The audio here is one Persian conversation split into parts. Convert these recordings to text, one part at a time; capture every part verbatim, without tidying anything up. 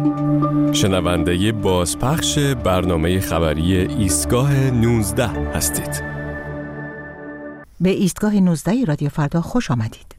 شنونده بازپخش برنامه خبری ایستگاه نوزده هستید. به ایستگاه نوزده رادیو فردا خوش آمدید.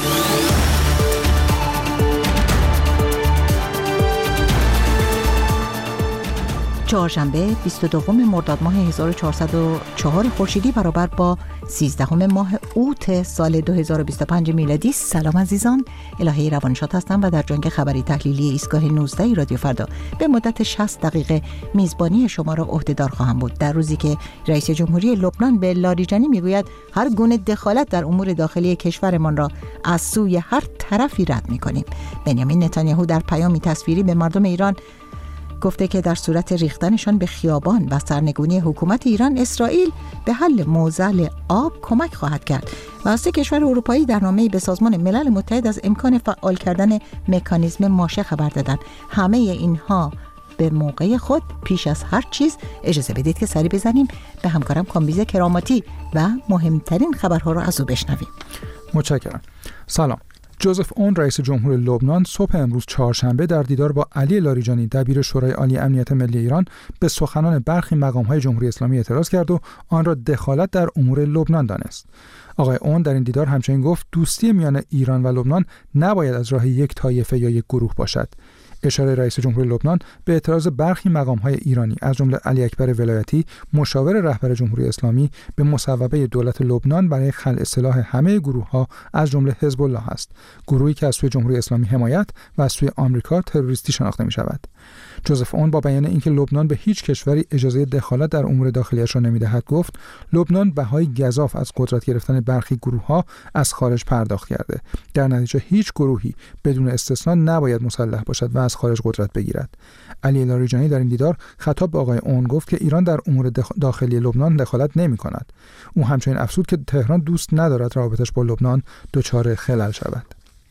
چهارشنبه بیست و دوم مرداد ماه هزار و چهارصد و چهار خورشیدی برابر با سیزدهم ماه اوت سال دو هزار و بیست و پنج میلادی. سلام عزیزان، الهه روانشاد هستم و در جنگ خبری تحلیلی ایستگاه نوزده رادیو فردا به مدت شصت دقیقه میزبانی شما را عهده‌دار خواهم بود، در روزی که رئیس جمهوری لبنان به لاریجانی میگوید هر گونه دخالت در امور داخلی کشورمان را از سوی هر طرفی رد می‌کنیم. بنیامین نتانیاهو در پیامی تصویری به مردم ایران گفته که در صورت ریختنشان به خیابان و سرنگونی حکومت ایران، اسرائیل به حل معضل آب کمک خواهد کرد و سه کشور اروپایی در نامه‌ای به سازمان ملل متحد از امکان فعال کردن مکانیزم ماشه خبر دادند. همه اینها به موقع خود. پیش از هر چیز اجازه بدید که سری بزنیم به همکارم کامبیز کراماتی و مهمترین خبرها را از او بشنویم. متشکرم. سلام. جوزف اون رئیس جمهور لبنان صبح امروز چهارشنبه در دیدار با علی لاریجانی دبیر شورای عالی امنیت ملی ایران به سخنان برخی مقام‌های جمهوری اسلامی اعتراض کرد و آن را دخالت در امور لبنان دانست. آقای اون در این دیدار همچنین گفت دوستی میان ایران و لبنان نباید از راه یک طایفه یا یک گروه باشد. اشاره رئیس جمهور لبنان به اعتراض برخی مقام‌های ایرانی از جمله علی اکبر ولایتی مشاور رهبر جمهوری اسلامی به مصوبه دولت لبنان برای خلع سلاح همه گروه‌ها از جمله حزب الله است، گروهی که از سوی جمهوری اسلامی حمایت و از سوی آمریکا تروریستی شناخته می‌شود. جوزف اون با بیان اینکه لبنان به هیچ کشوری اجازه دخالت در امور داخلیش را نمی‌دهد گفت لبنان بهای گزاف از قدرت گرفتن برخی گروه‌ها از خارج پرداخت کرده. در نتیجه هیچ گروهی بدون استثنا نباید مسلح باشد و از خارج قدرت بگیرد. علی لاریجانی در این دیدار خطاب به آقای اون گفت که ایران در امور داخلی لبنان دخالت نمی‌کند. او همچنین افزود که تهران دوست ندارد رابطش با لبنان دچار خلل شود.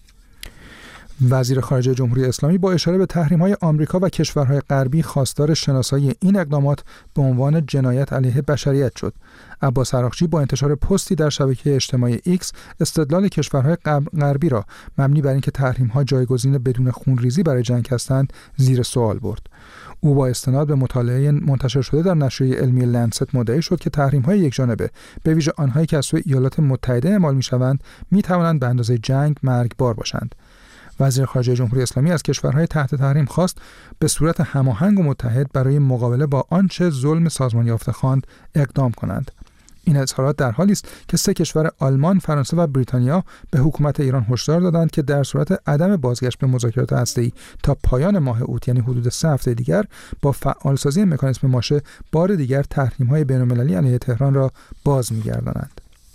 وزیر خارجه جمهوری اسلامی با اشاره به تحریم‌های آمریکا و کشورهای غربی خواستار شناسایی این اقدامات به عنوان جنایت علیه بشریت شد. عباس عراقچی با انتشار پستی در شبکه اجتماعی ایکس استدلال کشورهای غربی را مبنی بر اینکه تحریم‌ها جایگزین بدون خونریزی برای جنگ هستند زیر سوال برد. او با استناد به مطالعه منتشر شده در نشریه علمی لنست مدعی شد که تحریم‌های یکجانبه به ویژه آنهایی که از سوی ایالات متحده اعمال می‌شوند می‌توانند به اندازه جنگ مرگبار باشند. وزیر خارجه جمهوری اسلامی از کشورهای تحت تحریم خواست به صورت هماهنگ و متحد برای مقابله با آنچه ظلم سازمان یافته خواند اقدام کنند. این اظهارات در حالی است که سه کشور آلمان، فرانسه و بریتانیا به حکومت ایران هشدار دادند که در صورت عدم بازگشت به مذاکرات هسته‌ای تا پایان ماه اوت یعنی حدود سه هفته دیگر با فعالسازی مکانیزم ماشه بار دیگر تحریم‌های بین‌المللی علیه تهران را باز می‌گردانند.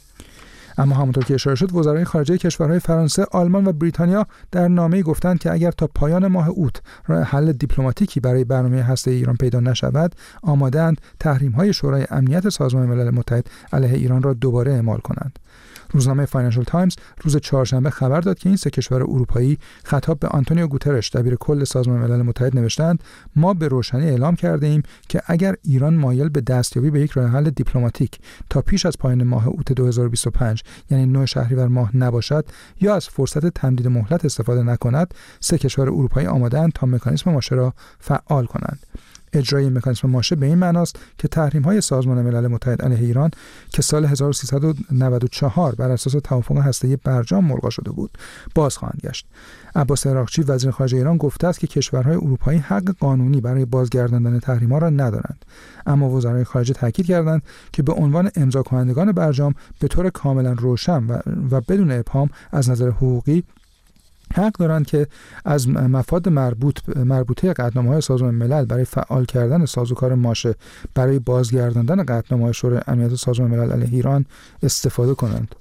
اما همونطور که اشاره شد وزرای خارجه کشورهای فرانسه، آلمان و بریتانیا در نامه‌ای گفتند که اگر تا پایان ماه اوت راه حل دیپلماتیکی برای برنامه هسته‌ای ایران پیدا نشود، آماده‌اند تحریم‌های شورای امنیت سازمان ملل متحد علیه ایران را دوباره اعمال کنند. روزنامه فاینانشال تایمز روز چهارشنبه خبر داد که این سه کشور اروپایی خطاب به آنتونیو گوترش دبیر کل سازمان ملل متحد نوشتند ما به روشنی اعلام کرده ایم که اگر ایران مایل به دستیابی به یک راه حل دیپلماتیک تا پیش از پایان ماه اوت دو هزار و بیست و پنج یعنی نه شهریور ماه نباشد یا از فرصت تمدید مهلت استفاده نکند، سه کشور اروپایی آماده‌اند تا مکانیزم ماشه را فعال کنند. اجرای مکانیزم ماشه به این معناست که تحریم‌های سازمان ملل متحد علیه ایران که سال هزار و سیصد و نود و چهار بر اساس توافق هسته‌ای برجام ملغا شده بود، باز خواهند گشت. عباس عراقچی وزیر خارجه ایران گفته است که کشورهای اروپایی حق قانونی برای بازگرداندن تحریم‌ها را ندارند، اما وزرای خارجه تاکید کردند که به عنوان امضا کنندگان برجام به طور کاملا روشن و, و بدون ابهام از نظر حقوقی حق دارند که از مفاد مربوط مربوطه قطعنامه‌های سازمان ملل برای فعال کردن سازوکار ماشه برای بازگرداندن قطعنامه‌های شورای امنیت سازمان ملل علیه ایران استفاده کنند.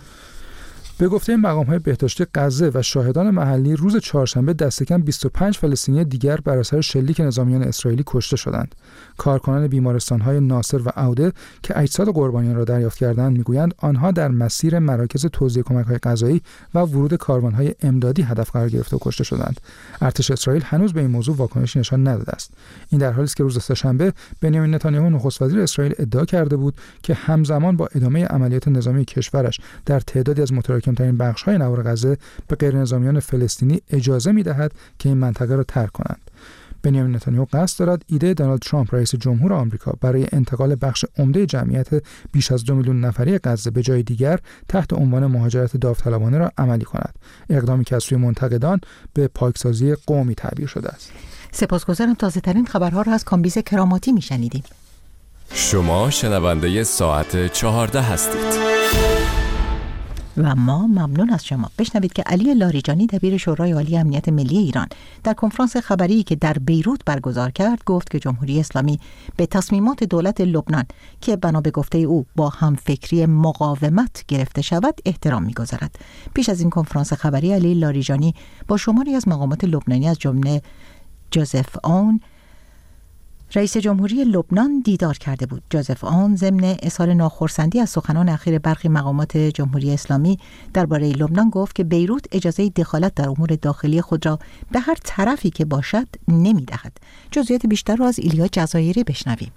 به گفته مقام‌های بهداشتی غزه و شاهدان محلی روز چهارشنبه دست کم بیست و پنج فلسطینی دیگر بر اثر شلیک نظامیان اسرائیلی کشته شدند. کارکنان بیمارستان‌های ناصر و عوده که اجساد قربانیان را دریافت کردند میگویند آنها در مسیر مراکز توزیع کمک‌های غذایی و ورود کاروان‌های امدادی هدف قرار گرفته و کشته شدند. ارتش اسرائیل هنوز به این موضوع واکنشی نشان نداده است. این در حالی است که روز سه‌شنبه بنیامین نتانیاهو نخست وزیر اسرائیل ادعا کرده بود که همزمان با ادامه عملیات نظامی کشورش در تعدادی از متراکم‌ترین بخش‌های نوار غزه به غیرنظامیان فلسطینی اجازه می‌دهد که این منطقه را ترک کنند. بنیامین نتانیاهو قصد دارد ایده دونالد ترامپ رئیس جمهور آمریکا برای انتقال بخش عمده جمعیت بیش از دو میلیون نفری غزه به جای دیگر تحت عنوان مهاجرت داوطلبانه را عملی کند. اقدامی که از سوی منتقدان به پاکسازی قومی تعبیر شده است. سپاسگزارم. تازه ترین خبرها را از کامبیز کراماتی میشنیدیم. شما شنونده ساعت چهارده هستید. و ما ممنون از شما. بشنوید که علی لاریجانی دبیر شورای عالی امنیت ملی ایران در کنفرانس خبری که در بیروت برگزار کرد گفت که جمهوری اسلامی به تصمیمات دولت لبنان که بنا به گفته او با همفکری مقاومت گرفته شود احترام می‌گذارد. پیش از این کنفرانس خبری علی لاریجانی با شماری از مقامات لبنانی از جمله جوزف اون رئیس جمهوری لبنان دیدار کرده بود. جوزف اون ضمن اظهار ناخرسندی از سخنان اخیر برخی مقامات جمهوری اسلامی درباره لبنان گفت که بیروت اجازه دخالت در امور داخلی خود را به هر طرفی که باشد نمی‌دهد. جزئیات بیشتر را از ایلیا جزایری بشنویم.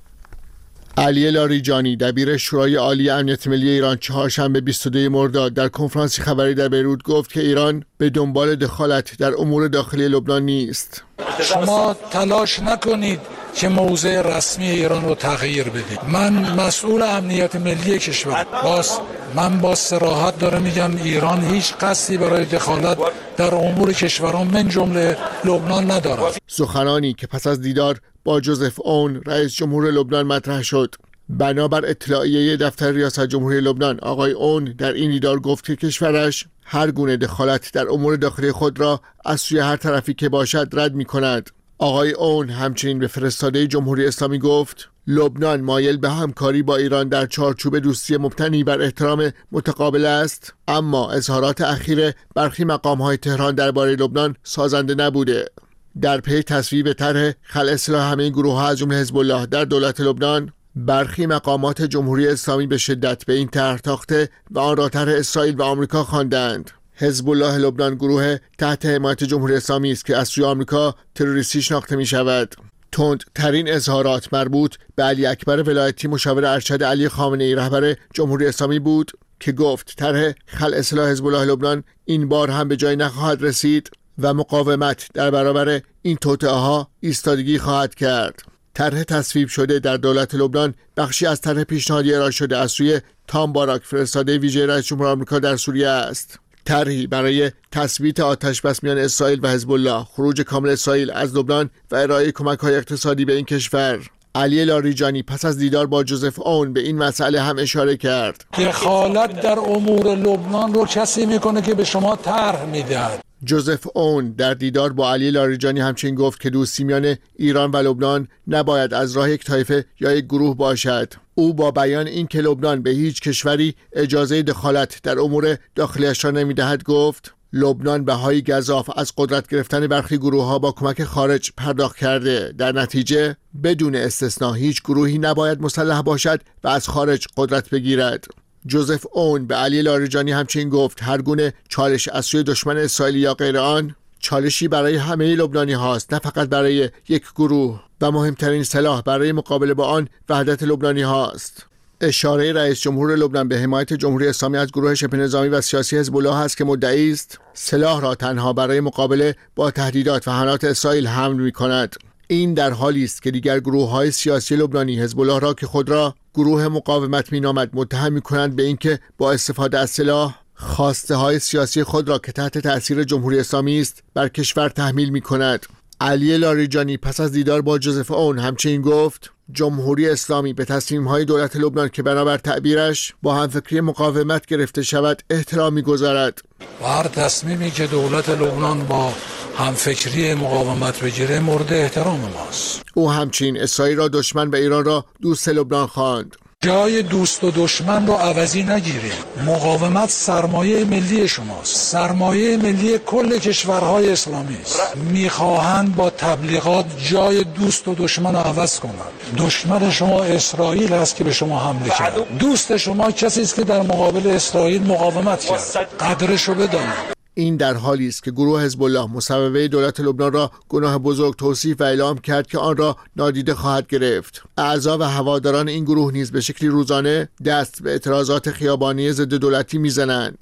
علی لاریجانی دبیر شورای عالی امنیت ملی ایران چهارشنبه بیست و دوم مرداد در کنفرانسی خبری در بیروت گفت که ایران به دنبال دخالت در امور داخلی لبنان نیست. شما تلاش نکنید که موضع رسمی ایران رو تغییر بدید. من مسئول امنیت ملی کشور باز من با صراحت دارم میگم ایران هیچ قصدی برای دخالت در امور کشوران من جمله لبنان ندارد. سخنانی که پس از دیدار با جوزف اون رئیس جمهور لبنان مطرح شد. بنابر اطلاعیه دفتر ریاست جمهوری لبنان آقای اون در این دیدار گفت که کشورش هر گونه دخالت در امور داخلی خود را از سوی هر طرفی که باشد رد می کند. آقای اون همچنین به فرستاده جمهوری اسلامی گفت لبنان مایل به همکاری با ایران در چارچوب دوستی مبتنی بر احترام متقابل است، اما اظهارات اخیر برخی مقام‌های تهران درباره لبنان سازنده نبوده. در پی تصویب طرح خلع سلاح همه گروه‌ها از جمله حزب الله در دولت لبنان، برخی مقامات جمهوری اسلامی به شدت به این طرح تاخته و آن را طرح اسرائیل و آمریکا خواندند. حزب الله لبنان گروه تحت حمایت جمهوری اسلامی است که از سوی آمریکا تروریستی شناخته می شود. تندترین اظهارات مربوط به علی اکبر ولایتی مشاور ارشد علی خامنه‌ای رهبر جمهوری اسلامی بود که گفت طرح خلع سلاح حزب الله لبنان این بار هم به جای نخواهد رسید و مقاومت در برابر این توطئه‌ها ایستادگی خواهد کرد. طرح تصویب شده در دولت لبنان بخشی از طرح پیشنهادی ارائه شده از سوی تام باراک فرستاده ویژه رئیس جمهور آمریکا در سوریه است. طرحی برای تثبیت آتش بس میان اسرائیل و حزب الله، خروج کامل اسرائیل از لبنان و ارائه کمک‌های اقتصادی به این کشور. علی لاریجانی پس از دیدار با جوزف اون به این مسئله هم اشاره کرد. دخالت در امور لبنان رو کسی میکنه که به شما طرح میدهد. جوزف اون در دیدار با علی لاریجانی همچنین گفت که دوستی میان ایران و لبنان نباید از راه یک طایفه یا یک گروه باشد. او با بیان این که لبنان به هیچ کشوری اجازه دخالت در امور داخلیش را نمیدهد گفت لبنان بهای گزاف از قدرت گرفتن برخی گروه‌ها با کمک خارج پرداخت کرده. در نتیجه بدون استثناء هیچ گروهی نباید مسلح باشد و از خارج قدرت بگیرد. جوزف اون به علی لاریجانی همچنین گفت هر گونه چالش از سوی دشمن اسرائیلی یا غیر آن چالشی برای همه لبنانی هاست، نه فقط برای یک گروه، و مهمترین سلاح برای مقابله با آن وحدت لبنانی هاست. اشاره رئیس جمهور لبنان به حمایت جمهوری اسلامی از گروه شبه نظامی و سیاسی حزب الله است که مدعی است سلاح را تنها برای مقابله با تهدیدات و حملات اسرائیل حمل می‌کند. این در حالی است که دیگر گروه‌های سیاسی لبنانی حزب الله را که خود را گروه مقاومت می‌نامد متهم می‌کنند به اینکه با استفاده از سلاح خواسته‌های سیاسی خود را که تحت تأثیر جمهوری اسلامی است بر کشور تحمیل می‌کند. علی لاریجانی پس از دیدار با جوزف اون همچنین گفت جمهوری اسلامی به تصمیم‌های دولت لبنان که بنابر تعبیرش با همفکری مقاومت گرفته شود احترام می‌گذارد. و هر تصمیمی که دولت لبنان با همفکری مقاومت بگیره مورد احترام ماست. او همچنین اسرائیل را دشمن و ایران را دوست لبنان خواند. جای دوست و دشمن رو عوضی نگیرید. مقاومت سرمایه ملی شماست، سرمایه ملی کل کشورهای اسلامی است. میخواهند با تبلیغات جای دوست و دشمن رو عوض کنند. دشمن شما اسرائیل است که به شما حمله کرد. دوست شما کسی است که در مقابل اسرائیل مقاومت کرد. قدرش رو بدانید. این در حالی است که گروه حزب الله مصوبه دولت لبنان را گناه بزرگ توصیف و اعلام کرد که آن را نادیده خواهد گرفت. اعضا و هواداران این گروه نیز به شکلی روزانه دست به اعتراضات خیابانی ضد دولتی میزنند.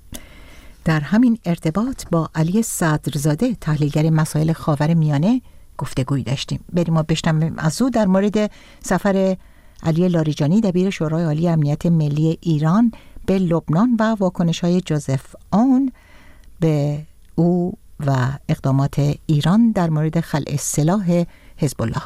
در همین ارتباط با علی صدرزاده تحلیلگر مسائل خاورمیانه گفتگوی داشتیم. بریم ما بشنویم از او در مورد سفر علی لاریجانی دبیر شورای عالی امنیت ملی ایران به لبنان و واکنش‌های جوزف آن به او و اقدامات ایران در مورد خلع سلاح حزب الله.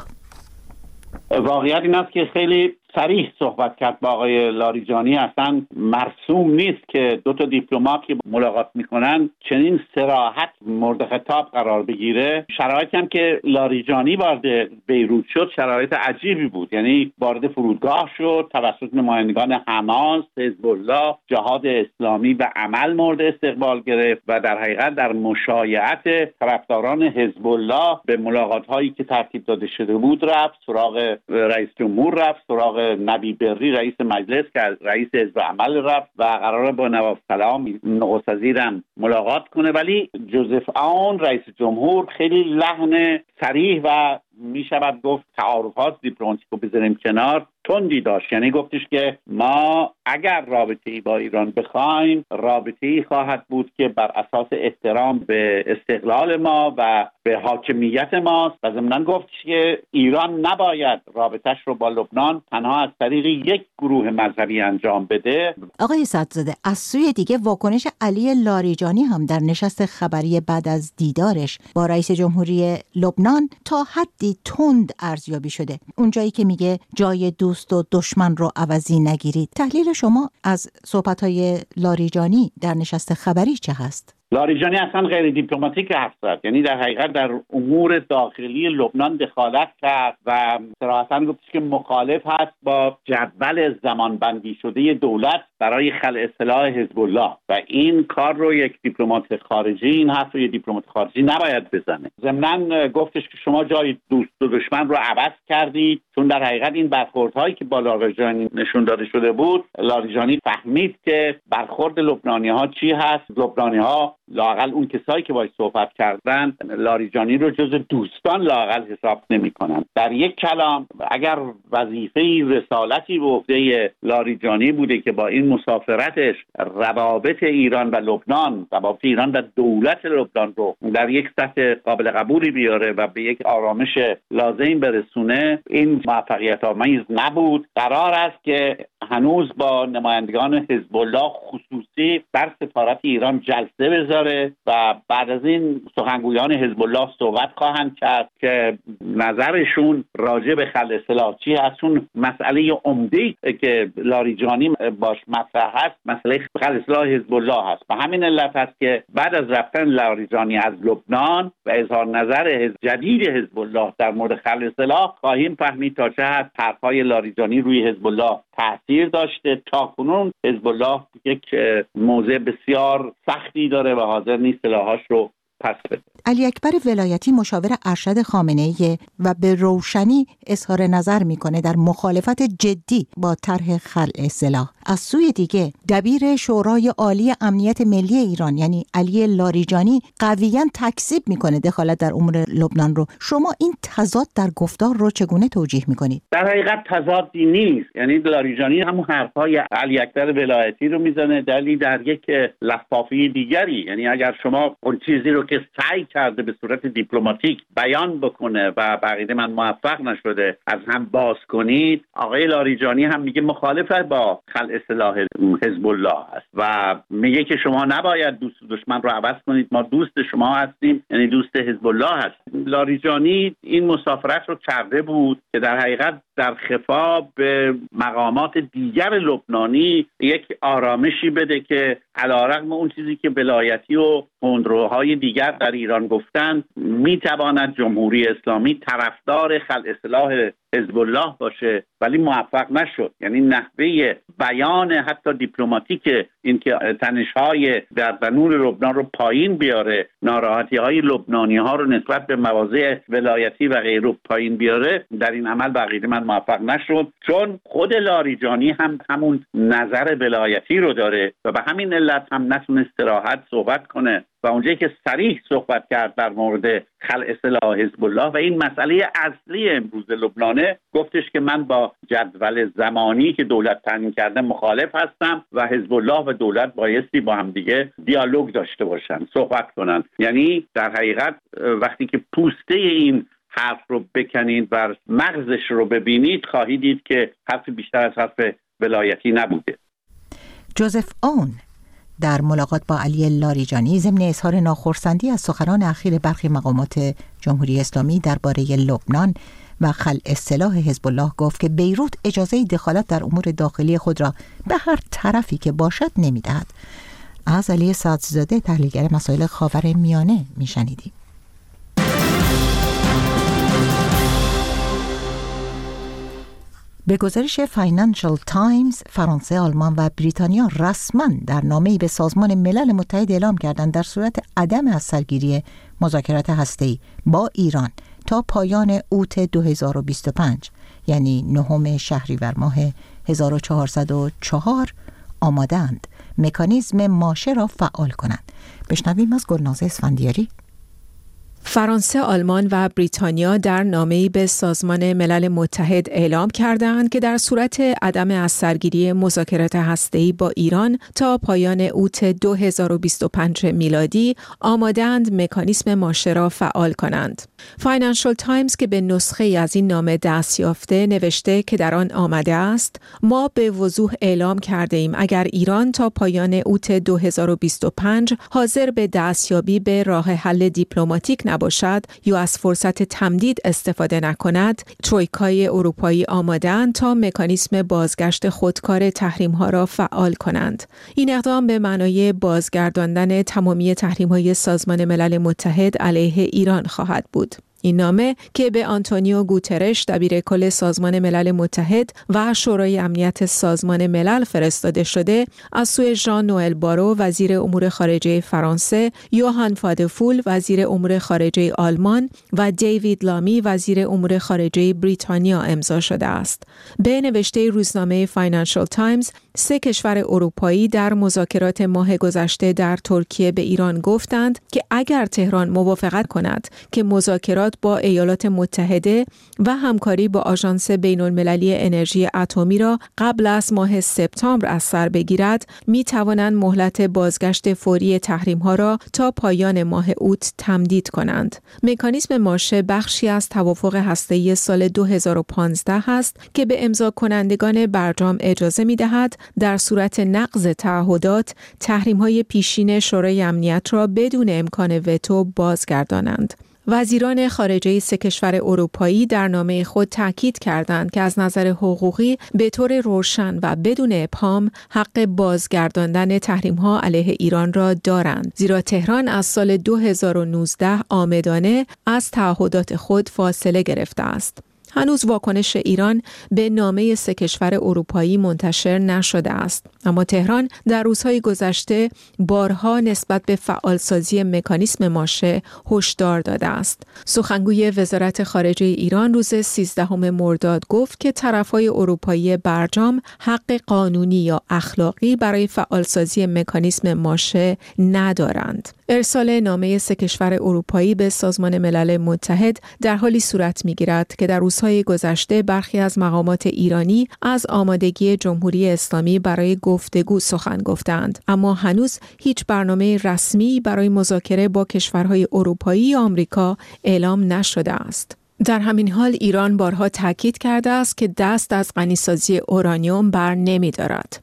واقعیت این است که خیلی صریح صحبت کرد با آقای لاریجانی. اصلا مرسوم نیست که دو تا دیپلمات که ملاقات میکنن چنین صراحت مورد خطاب قرار بگیره. شرایطی هم که لاریجانی وارد بیروت شد شرایط عجیبی بود، یعنی وارد فرودگاه شد توسط نمایندگان حماس، حزب الله، جهاد اسلامی و عمل مورد استقبال گرفت و در حقیقت در مشایعت طرفداران حزب الله به ملاقات هایی که ترتیب داده شده بود رفت، سراغ رئیس جمهور رفت، سراغ نبی بری رئیس مجلس که رئیس حزب عمل رفت و قراره با نواب سلام نخست وزیرم ملاقات کنه، ولی جوزف آن رئیس جمهور خیلی لحن صریح و می شود گفت تعارفات دیپلماتیک رو بذاریم کنار تندی داشت. یعنی گفتش که ما اگر رابطه‌ای با ایران بخوایم رابطه‌ای خواهد بود که بر اساس احترام به استقلال ما و به حاکمیت ماست و ضمناً گفتش که ایران نباید رابطش رو با لبنان تنها از طریق یک گروه مذهبی انجام بده. آقای صدرزاده، از سوی دیگه واکنش علی لاریجانی هم در نشست خبری بعد از دیدارش با رئیس جمهوری لبنان تا حدی تند ارزیابی شده. اونجایی که میگه جای دوست و دشمن رو عوضی نگیرید. تحلیل شما از صحبت‌های لاریجانی در نشست خبری چه هست؟ لاریجانی اصلا غیر دیپلماتیک حرف زد، یعنی در حقیقت در امور داخلی لبنان دخالت کرد و صراحتاً گفت که مخالف هست با جدول زمانبندی شده دولت برای خلع سلاح حزب الله و این کار رو یک دیپلمات خارجی این حرف رو یک دیپلمات خارجی نباید بزنه. ضمناً گفتش که شما جای دوست و دشمن رو عوض کردید، چون در حقیقت این برخوردهایی که با لاریجانی نشون داده شده بود لاریجانی فهمید که برخورد لبنانی‌ها چی هست. لبنانی‌ها لااقل اون کسایی که باهاش صحبت کردن لاریجانی رو جز دوستان لااقل حساب نمی‌کنن. در یک کلام اگر وظیفه رسالتی به عهده لاریجانی بوده که با این مسافرتش روابط ایران و لبنان، روابط ایران و دولت لبنان رو در یک سطح قابل قبولی بیاره و به یک آرامش لازم برسونه، این موفقیت آمیز نبود. قرار است که هنوز با نمایندگان حزب الله خصوصی در سفارت ایران جلسه بذاره و بعد از این سخنگویان حزب الله صحبت خواهند کرد که نظرشون راجع به خلع سلاح چی هست. چون مسئله عمده‌ای که لاریجانی باش مطرح هست مسئله خلع سلاح حزب الله هست و همین علت هست که بعد از رفتن لاریجانی از لبنان و اظهار نظر جدید حزب الله در مورد خلع سلاح خواهیم فهمید تا چه حد حرف‌های لاریجانی روی حزب الله تاثیر داشته. تاکنون حزب الله یک موضع بسیار سختی داره و حاضر نیست سلاحاش رو پس بده. علی اکبر ولایتی مشاور ارشد خامنه‌ای و به روشنی اظهار نظر میکنه در مخالفت جدی با طرح خلع سلاح. از سوی دیگه دبیر شورای عالی امنیت ملی ایران یعنی علی لاریجانی قویاً تکذیب میکنه دخالت در امور لبنان رو. شما این تضاد در گفتار رو چگونه توجیه میکنید؟ در حقیقت تضادی نیست، یعنی لاریجانی همون حرفای علی اکبر ولایتی رو میزنه دلی در یک لفافه دیگری. یعنی اگر شما اون چیزی رو که سعی کرده به صورت دیپلماتیک بیان بکنه و بقیده من موفق نشده از هم باز کنید، آقای لاریجانی هم میگه مخالف با خلع سلاح حزب الله است و میگه که شما نباید دوست و دشمن رو عوض کنید، ما دوست شما هستیم یعنی دوست حزب الله هستیم. لاریجانی این مسافرت رو کرده بود که در حقیقت در خفا به مقامات دیگر لبنانی یک آرامشی بده که علیرغم اون چیزی که ولایتی و تندروهای دیگر در ایران گفتن میتواند جمهوری اسلامی طرفدار خلع سلاح حزب الله باشه ولی موفق نشد. یعنی نحوه بیان حتی دیپلماتیک اینکه تنش‌های در بنور لبنان رو پایین بیاره، ناراحتی‌های لبنانی‌ها رو نسبت به مواضع ولایتی و غیره پایین بیاره، در این عمل بقیده من موفق نشد چون خود لاریجانی هم همون نظر ولایتی رو داره و به همین علت هم نتونست صراحت صحبت کنه و اونجایی که صریح صحبت کرد در مورد خلع سلاح حزب الله و این مسئله اصلی امروز لبنانه، گفتش که من با جدول زمانی که دولت تعیین کرده مخالف هستم و حزب الله و دولت بایستی با هم دیگه دیالوگ داشته باشن، صحبت کنن. یعنی در حقیقت وقتی که پوسته این حرف رو بکنید و مغزش رو ببینید خواهید دید که حرف بیشتر از حرف ولایتی نبوده. جوزف اون در ملاقات با علی لاریجانی ضمن اظهار ناخرسندی از سخنان اخیر برخی مقامات جمهوری اسلامی درباره لبنان و خلع سلاح حزب الله گفت که بیروت اجازه دخالت در امور داخلی خود را به هر طرفی که باشد نمی‌دهد. از علی صدرزاده تحلیلگر مسائل خاورمیانه میشنیدیم. به گزارش فاینانشال تایمز، فرانسه، آلمان و بریتانیا رسما در نامه‌ای به سازمان ملل متحد اعلام کردند در صورت عدم ازسرگیری مذاکرات هسته‌ای با ایران تا پایان اوت دو هزار و بیست و پنج یعنی نهم شهریور ماه هزار و چهارصد و چهار آماده‌اند مکانیزم ماشه را فعال کنند. بشنویم از گلناز اسفندیاری. فرانسه، آلمان و بریتانیا در نامه‌ای به سازمان ملل متحد اعلام کردند که در صورت عدم ازسرگیری مذاکرات هسته‌ای با ایران تا پایان اوت دو هزار و بیست و پنج میلادی آماده‌اند مکانیزم ماشه را فعال کنند. فاینانشال تایمز که به نسخه از این نامه دست یافته نوشته که در آن آمده است: ما به وضوح اعلام کرده ایم اگر ایران تا پایان اوت دو هزار و بیست و پنج حاضر به دستیابی به راه حل دیپلماتیک نباشد یا از فرصت تمدید استفاده نکند، ترویکای اروپایی آماده‌اند تا مکانیزم بازگشت خودکار تحریم‌ها را فعال کنند. این اقدام به معنای بازگرداندن تمامی تحریم‌های سازمان ملل متحد علیه ایران خواهد بود. این نامه که به آنتونیو گوترش دبیر کل سازمان ملل متحد و شورای امنیت سازمان ملل فرستاده شده، از سوی ژان نوئل بارو وزیر امور خارجه فرانسه، یوهان فادفول وزیر امور خارجه آلمان و دیوید لامی وزیر امور خارجه بریتانیا امضا شده است. به نوشته روزنامه فاینانشال تایمز، سه کشور اروپایی در مذاکرات ماه گذشته در ترکیه به ایران گفتند که اگر تهران موافقت کند که مذاکرات با ایالات متحده و همکاری با آژانس بین‌المللی انرژی اتمی را قبل از ماه سپتامبر از سر بگیرد، می توانند مهلت بازگشت فوری تحریم‌ها را تا پایان ماه اوت تمدید کنند. مکانیزم ماشه بخشی از توافق هسته‌ای سال دو هزار و پانزده است که به امضا کنندگان برجام اجازه می دهد در صورت نقض تعهدات تحریم‌های پیشین شورای امنیت را بدون امکان وتو بازگردانند. وزیران خارجه سه کشور اروپایی در نامه خود تاکید کردند که از نظر حقوقی به طور روشن و بدون ابهام حق بازگرداندن تحریم‌ها علیه ایران را دارند، زیرا تهران از سال دو هزار و نوزده عامدانه از تعهدات خود فاصله گرفته است. هنوز واکنش ایران به نامه سه کشور اروپایی منتشر نشده است، اما تهران در روزهای گذشته بارها نسبت به فعالسازی مکانیزم ماشه هشدار داده است. سخنگوی وزارت خارجه ایران روز سیزدهم مرداد گفت که طرفهای اروپایی برجام حق قانونی یا اخلاقی برای فعالسازی مکانیزم ماشه ندارند. ارسال نامه سه کشور اروپایی به سازمان ملل متحد در حالی صورت می‌گیرد که در روزهای گذشته برخی از مقامات ایرانی از آمادگی جمهوری اسلامی برای گفتگو سخن گفتند، اما هنوز هیچ برنامه رسمی برای مذاکره با کشورهای اروپایی یا آمریکا اعلام نشده است. در همین حال ایران بارها تاکید کرده است که دست از غنیسازی اورانیوم بر نمی‌دارد.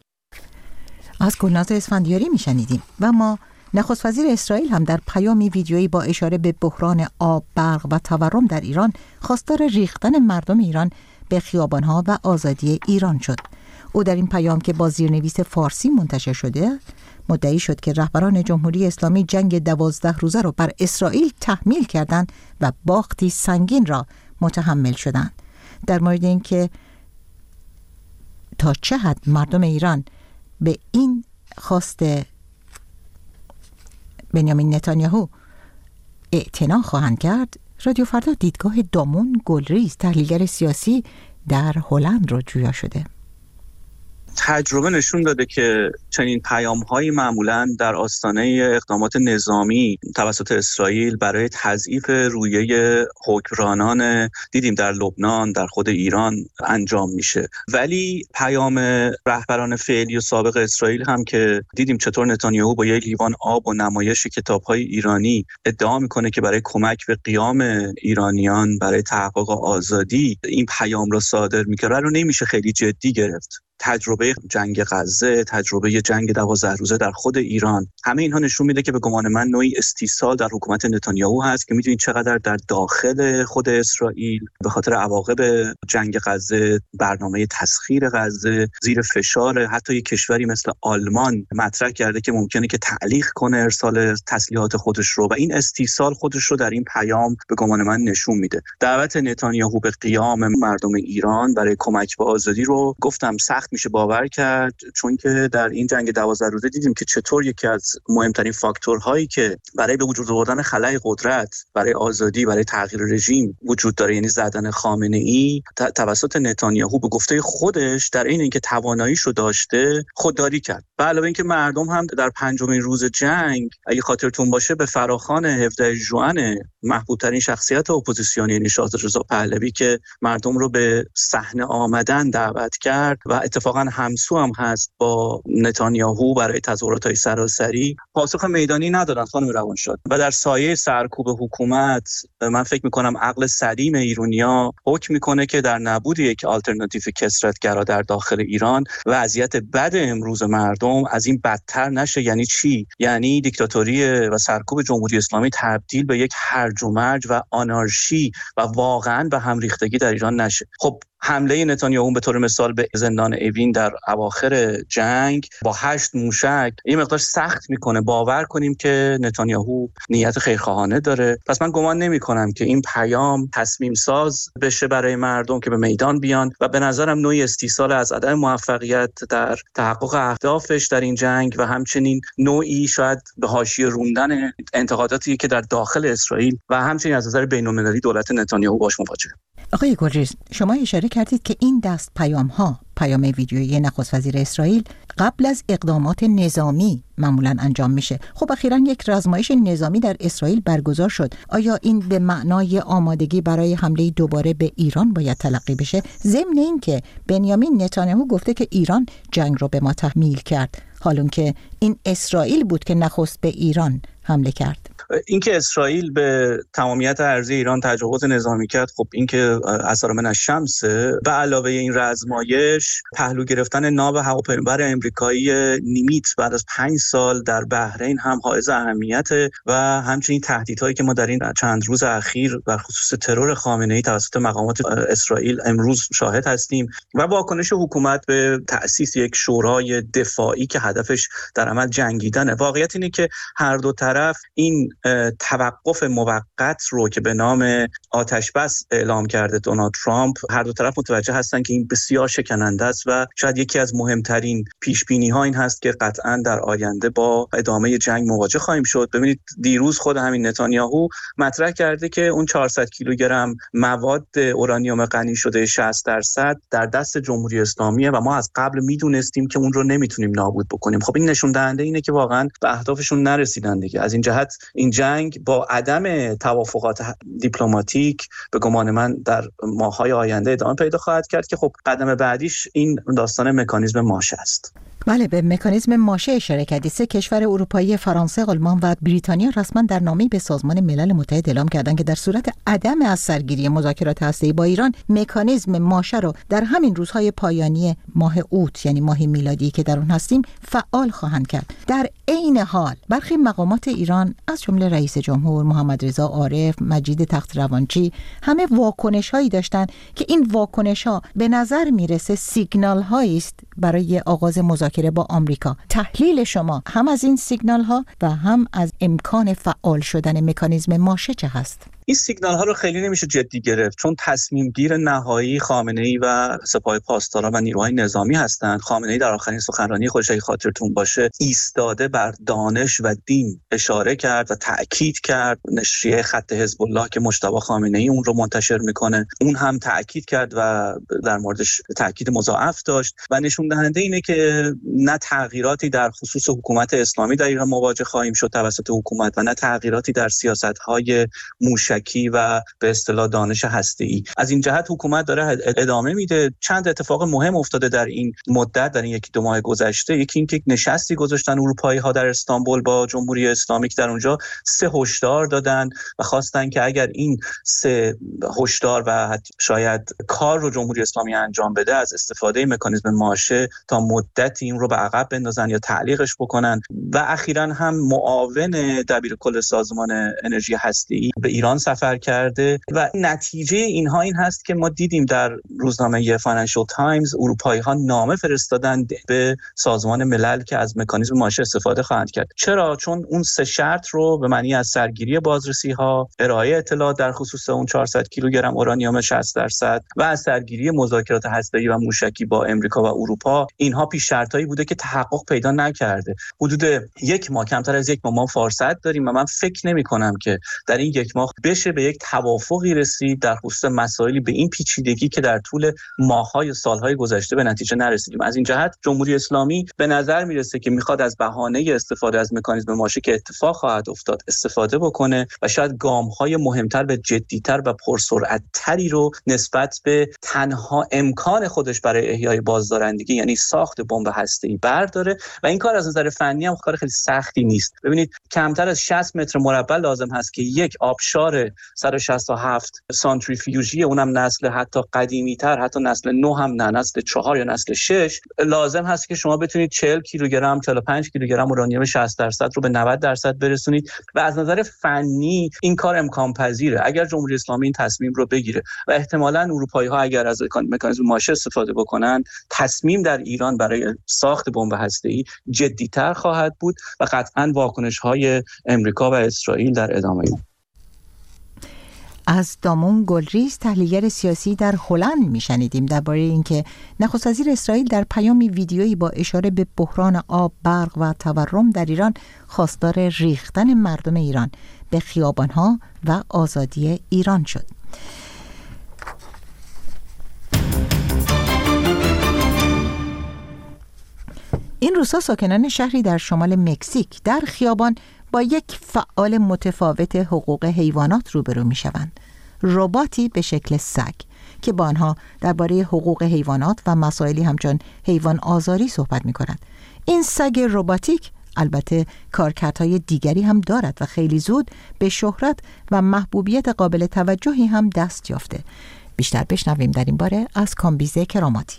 از گلناز اسفندیاری میشنیدیم. و ما نخست وزیر اسرائیل هم در پیامی ویدیویی با اشاره به بحران آب، برق و تورم در ایران خواستار ریختن مردم ایران به خیابانها و آزادی ایران شد. او در این پیام که با زیرنویس فارسی منتشر شده مدعی شد که رهبران جمهوری اسلامی جنگ دوازده روزه را بر اسرائیل تحمیل کردند و باختی سنگین را متحمل شدند. در مورد اینکه تا چه حد مردم ایران به این خواست بنیامین نتانیاهو اعتنا خواهند کرد، رادیو فردا دیدگاه دامون گلریز تحلیلگر سیاسی در هلند را جویا شده. تجربه نشون داده که چنین پیام‌هایی معمولاً در آستانه اقدامات نظامی توسط اسرائیل برای تضعیف رویه حکمرانان دیدیم در لبنان، در خود ایران انجام میشه. ولی پیام رهبران فعلی و سابق اسرائیل هم که دیدیم چطور نتانیاهو با یک لیوان آب و نمایش کتاب‌های ایرانی ادعا میکنه که برای کمک به قیام ایرانیان برای تحقق آزادی این پیام را صادر میکنه، رو نمیشه خیلی جدی گرفت. تجربه جنگ غزه، تجربه جنگ دوازده روزه در خود ایران، همه اینها نشون میده که به گمان من نوعی استیصال در حکومت نتانیاهو هست که میدونید چقدر در داخل خود اسرائیل به خاطر عواقب جنگ غزه، برنامه تسخیر غزه زیر فشار، حتی یک کشوری مثل آلمان مطرح کرده که ممکنه که تعلیق کنه ارسال تسلیحات خودش رو، و این استیصال خودش رو در این پیام به گمان من نشون میده. دعوت نتانیاهو به قیام مردم ایران برای کمک به آزادی رو گفتم سخت میشه باور کرد، چون که در این جنگ دوازده روزه دیدیم که چطور یکی از مهمترین فاکتورهایی که برای به وجود آوردن خلأ قدرت، برای آزادی، برای تغییر رژیم وجود داره، یعنی زدن خامنه ای توسط نتانیاهو به گفته خودش در این اینکه تواناییشو داشته خودداری کرد. و علاوه اینکه مردم هم در پنجمین روز جنگ اگه خاطرتون باشه به فراخوان هفدهم ژوئن، محبوب ترین شخصیت اپوزیسیونی یعنی شاهزاده رضا پهلوی که مردم رو به صحنه آمدن دعوت کرد و اتفاقا همسو هم هست با نتانیاهو برای تظاهرات‌های سراسری، پاسخ میدانی ندادن خانم روانشاد. و در سایه سرکوب حکومت من فکر می‌کنم عقل سلیم ایرانیا حکم می‌کنه که در نبود یک آلترناتیو کثرت‌گرا در داخل ایران وضعیت بد امروز مردم از این بدتر نشه. یعنی چی؟ یعنی دیکتاتوری و سرکوب جمهوری اسلامی تبدیل به یک هرج و مرج و آنارشی و واقعاً به هم ریختگی در ایران نشه. خب حمله نتانیاهو به طور مثال به زندان اوین در اواخر جنگ با هشت موشک این مقدار سخت میکنه باور کنیم که نتانیاهو نیت خیرخواهانه داره. پس من گمان نمی کنم که این پیام تصمیم ساز بشه برای مردم که به میدان بیان، و به نظرم نوعی استیصال از عدم موفقیت در تحقق اهدافش در این جنگ و همچنین نوعی شاید به حاشیه روندن انتقاداتی که در داخل اسرائیل و همچنین از نظر بین‌المللی دولت نتانیاهو باش مواجهه. آقای گلریز، شما اشاره کردید که این دست پیام ها، پیام ویدیویی نخست وزیر اسرائیل قبل از اقدامات نظامی معمولاً انجام میشه. خب اخیراً یک رزمایش نظامی در اسرائیل برگزار شد. آیا این به معنای آمادگی برای حمله دوباره به ایران باید تلقی بشه؟ ضمن این که بنیامین نتانیاهو گفته که ایران جنگ رو به ما تحمیل کرد، حالون که این اسرائیل بود که نخست به ایران حمله کرد. اینکه اسرائیل به تمامیت ارضی ایران تجاوز نظامی کرد، خب اینکه اثر من الشمس، به علاوه این رزمایش پهلو گرفتن ناو هواپیمابر امریکایی نیمیت بعد از پنج سال در بحرین هم حائز اهمیت، و همچنین تهدیدهایی که ما در این چند روز اخیر بر خصوص ترور خامنه‌ای توسط مقامات اسرائیل امروز شاهد هستیم، و واکنش حکومت به تأسیس یک شورای دفاعی که هدفش در عمل جنگیدنه. واقعیت اینه که هر دو طرف این توقف موقت رو که به نام آتش بس اعلام کرده دونالد ترامپ، هر دو طرف متوجه هستن که این بسیار شکننده است و شاید یکی از مهمترین پیش بینی ها این هست که قطعاً در آینده با ادامه جنگ مواجه خواهیم شد. ببینید دیروز خود همین نتانیاهو مطرح کرده که اون چهارصد کیلوگرم مواد اورانیوم غنی شده شصت درصد در دست جمهوری اسلامیه و ما از قبل میدونستیم که اون رو نمیتونیم نابود بکنیم. خب این نشون دهنده اینه که واقعاً به اهدافشون نرسیدن دیگه. از این جهت این جنگ با عدم توافقات دیپلماتیک به گمان من در ماه‌های آینده ادامه پیدا خواهد کرد که خب قدم بعدیش این داستان مکانیزم ماشه است. بله، به مکانیزم ماشه اشاره کردید. سه کشور اروپایی فرانسه، آلمان و بریتانیا رسما در نامه‌ای به سازمان ملل متحد اعلام کردند که در صورت عدم از سرگیری مذاکرات هسته‌ای با ایران، مکانیزم ماشه رو در همین روزهای پایانی ماه اوت، یعنی ماه میلادی که در اون هستیم، فعال خواهند کرد. در عین حال برخی مقامات ایران از جمله رئیس جمهور محمد رضا عارف، مجید تخت روانچی، همه واکنش‌هایی داشتند که این واکنش‌ها به نظر میرسه سیگنال هایی است برای آغاز مذاکره با آمریکا. تحلیل شما هم از این سیگنال ها و هم از امکان فعال شدن مکانیزم ماشه چه هست؟ این سیگنال ها رو خیلی نمیشه جدی گرفت، چون تصمیم گیر نهایی خامنه‌ای و سپاه پاسداران و نیروهای نظامی هستند. خامنه‌ای در آخرین سخنرانی خودش اگه خاطرتون باشه ایستاده بر دانش و دین اشاره کرد و تأکید کرد. نشریه خط حزب الله که مجتبی خامنه‌ای اون رو منتشر میکنه اون هم تأکید کرد و در موردش تأکید مضاعف داشت و نشون دهنده اینه که نه تغییراتی در خصوص حکومت اسلامی در ایران مواجه خواهیم شد توسط حکومت و نه تغییراتی در سیاست‌های موشکی و به اصطلاح دانش هسته‌ای. از این جهت حکومت داره ادامه میده. چند اتفاق مهم افتاده در این مدت، در این یکی دو ماه گذشته. یکی اینکه نشستی گذاشتن اروپایی‌ها در استانبول با جمهوری اسلامی که در اونجا سه هشدار دادن و خواستن که اگر این سه هشدار و شاید کار رو جمهوری اسلامی انجام بده از استفاده مکانیزم ماشه تا مدتی این رو به عقب بندازن یا تعلیقش بکنن. و اخیراً هم معاون دبیرکل سازمان انرژی هسته‌ای به ایران سفر کرده و نتیجه اینها این هست که ما دیدیم در روزنامه فاینانشال تایمز اروپایی‌ها نامه فرستادن به سازمان ملل که از مکانیزم ماشه استفاده خواهند کرد. چرا؟ چون اون سه شرط رو به معنی از سرگیری بازرسی‌ها، ارائه اطلاعات در خصوص اون چهارصد کیلوگرم اورانیوم شصت درصد و از سرگیری مذاکرات هسته‌ای و موشکی با امریکا و اروپا، اینها پیش شرطایی بوده که تحقق پیدا نکرده. حدود یک ماه، کمتر از یک ماه ما فرصت داریم و من فکر نمی‌کنم که در این یک ماه بشه به یک توافقی رسید در خصوص مسائلی به این پیچیدگی که در طول ماه‌های و سال‌های گذشته به نتیجه نرسیدیم. از این جهت جمهوری اسلامی به نظر میرسه که میخواد از بهانه استفاده از مکانیزم ماشه که اتفاق خواهد افتاد استفاده بکنه و شاید گام‌های مهمتر و جدی‌تر و پرسرعت‌تری رو نسبت به تنها امکان خودش برای احیای بازدارندگی یعنی ساخت بمب هسته‌ای برداره و این کار از نظر فنی هم کار خیلی سختی نیست. ببینید کمتر از شصت متر مربع لازم هست که یک آبشار صد و شصت و هفت سانتریفیوژی، اونم نسل حتی قدیمی‌تر، حتی نسل نه هم نه، نسل چهار یا نسل شش، لازم هست که شما بتونید چهل کیلوگرم چهل و پنج کیلوگرم اورانیوم شصت درصد رو به نود درصد برسونید و از نظر فنی این کار امکان پذیره اگر جمهوری اسلامی این تصمیم رو بگیره و احتمالاً اروپایی‌ها اگر از مکانیزم ماشه استفاده بکنن تصمیم در ایران برای ساخت بمب هسته‌ای جدی‌تر خواهد بود و قطعاً واکنش‌های امریکا و اسرائیل در ادامه. از دامون گلریز تحلیلگر سیاسی در هلند میشنیدیم درباره اینکه نخست وزیر اسرائیل در پیامی ویدیویی با اشاره به بحران آب، برق و تورم در ایران خواستار ریختن مردم ایران به خیابان‌ها و آزادی ایران شد. این روزها ساکنان شهری در شمال مکزیک در خیابان با یک فعال متفاوت حقوق حیوانات روبرو می شوند. رباتی به شکل سگ که با آنها درباره حقوق حیوانات و مسائلی همچون حیوان آزاری صحبت می کنند. این سگ رباتیک البته کارکردهای دیگری هم دارد و خیلی زود به شهرت و محبوبیت قابل توجهی هم دست یافته. بیشتر بشنویم در این باره از کامبیزه کراماتی.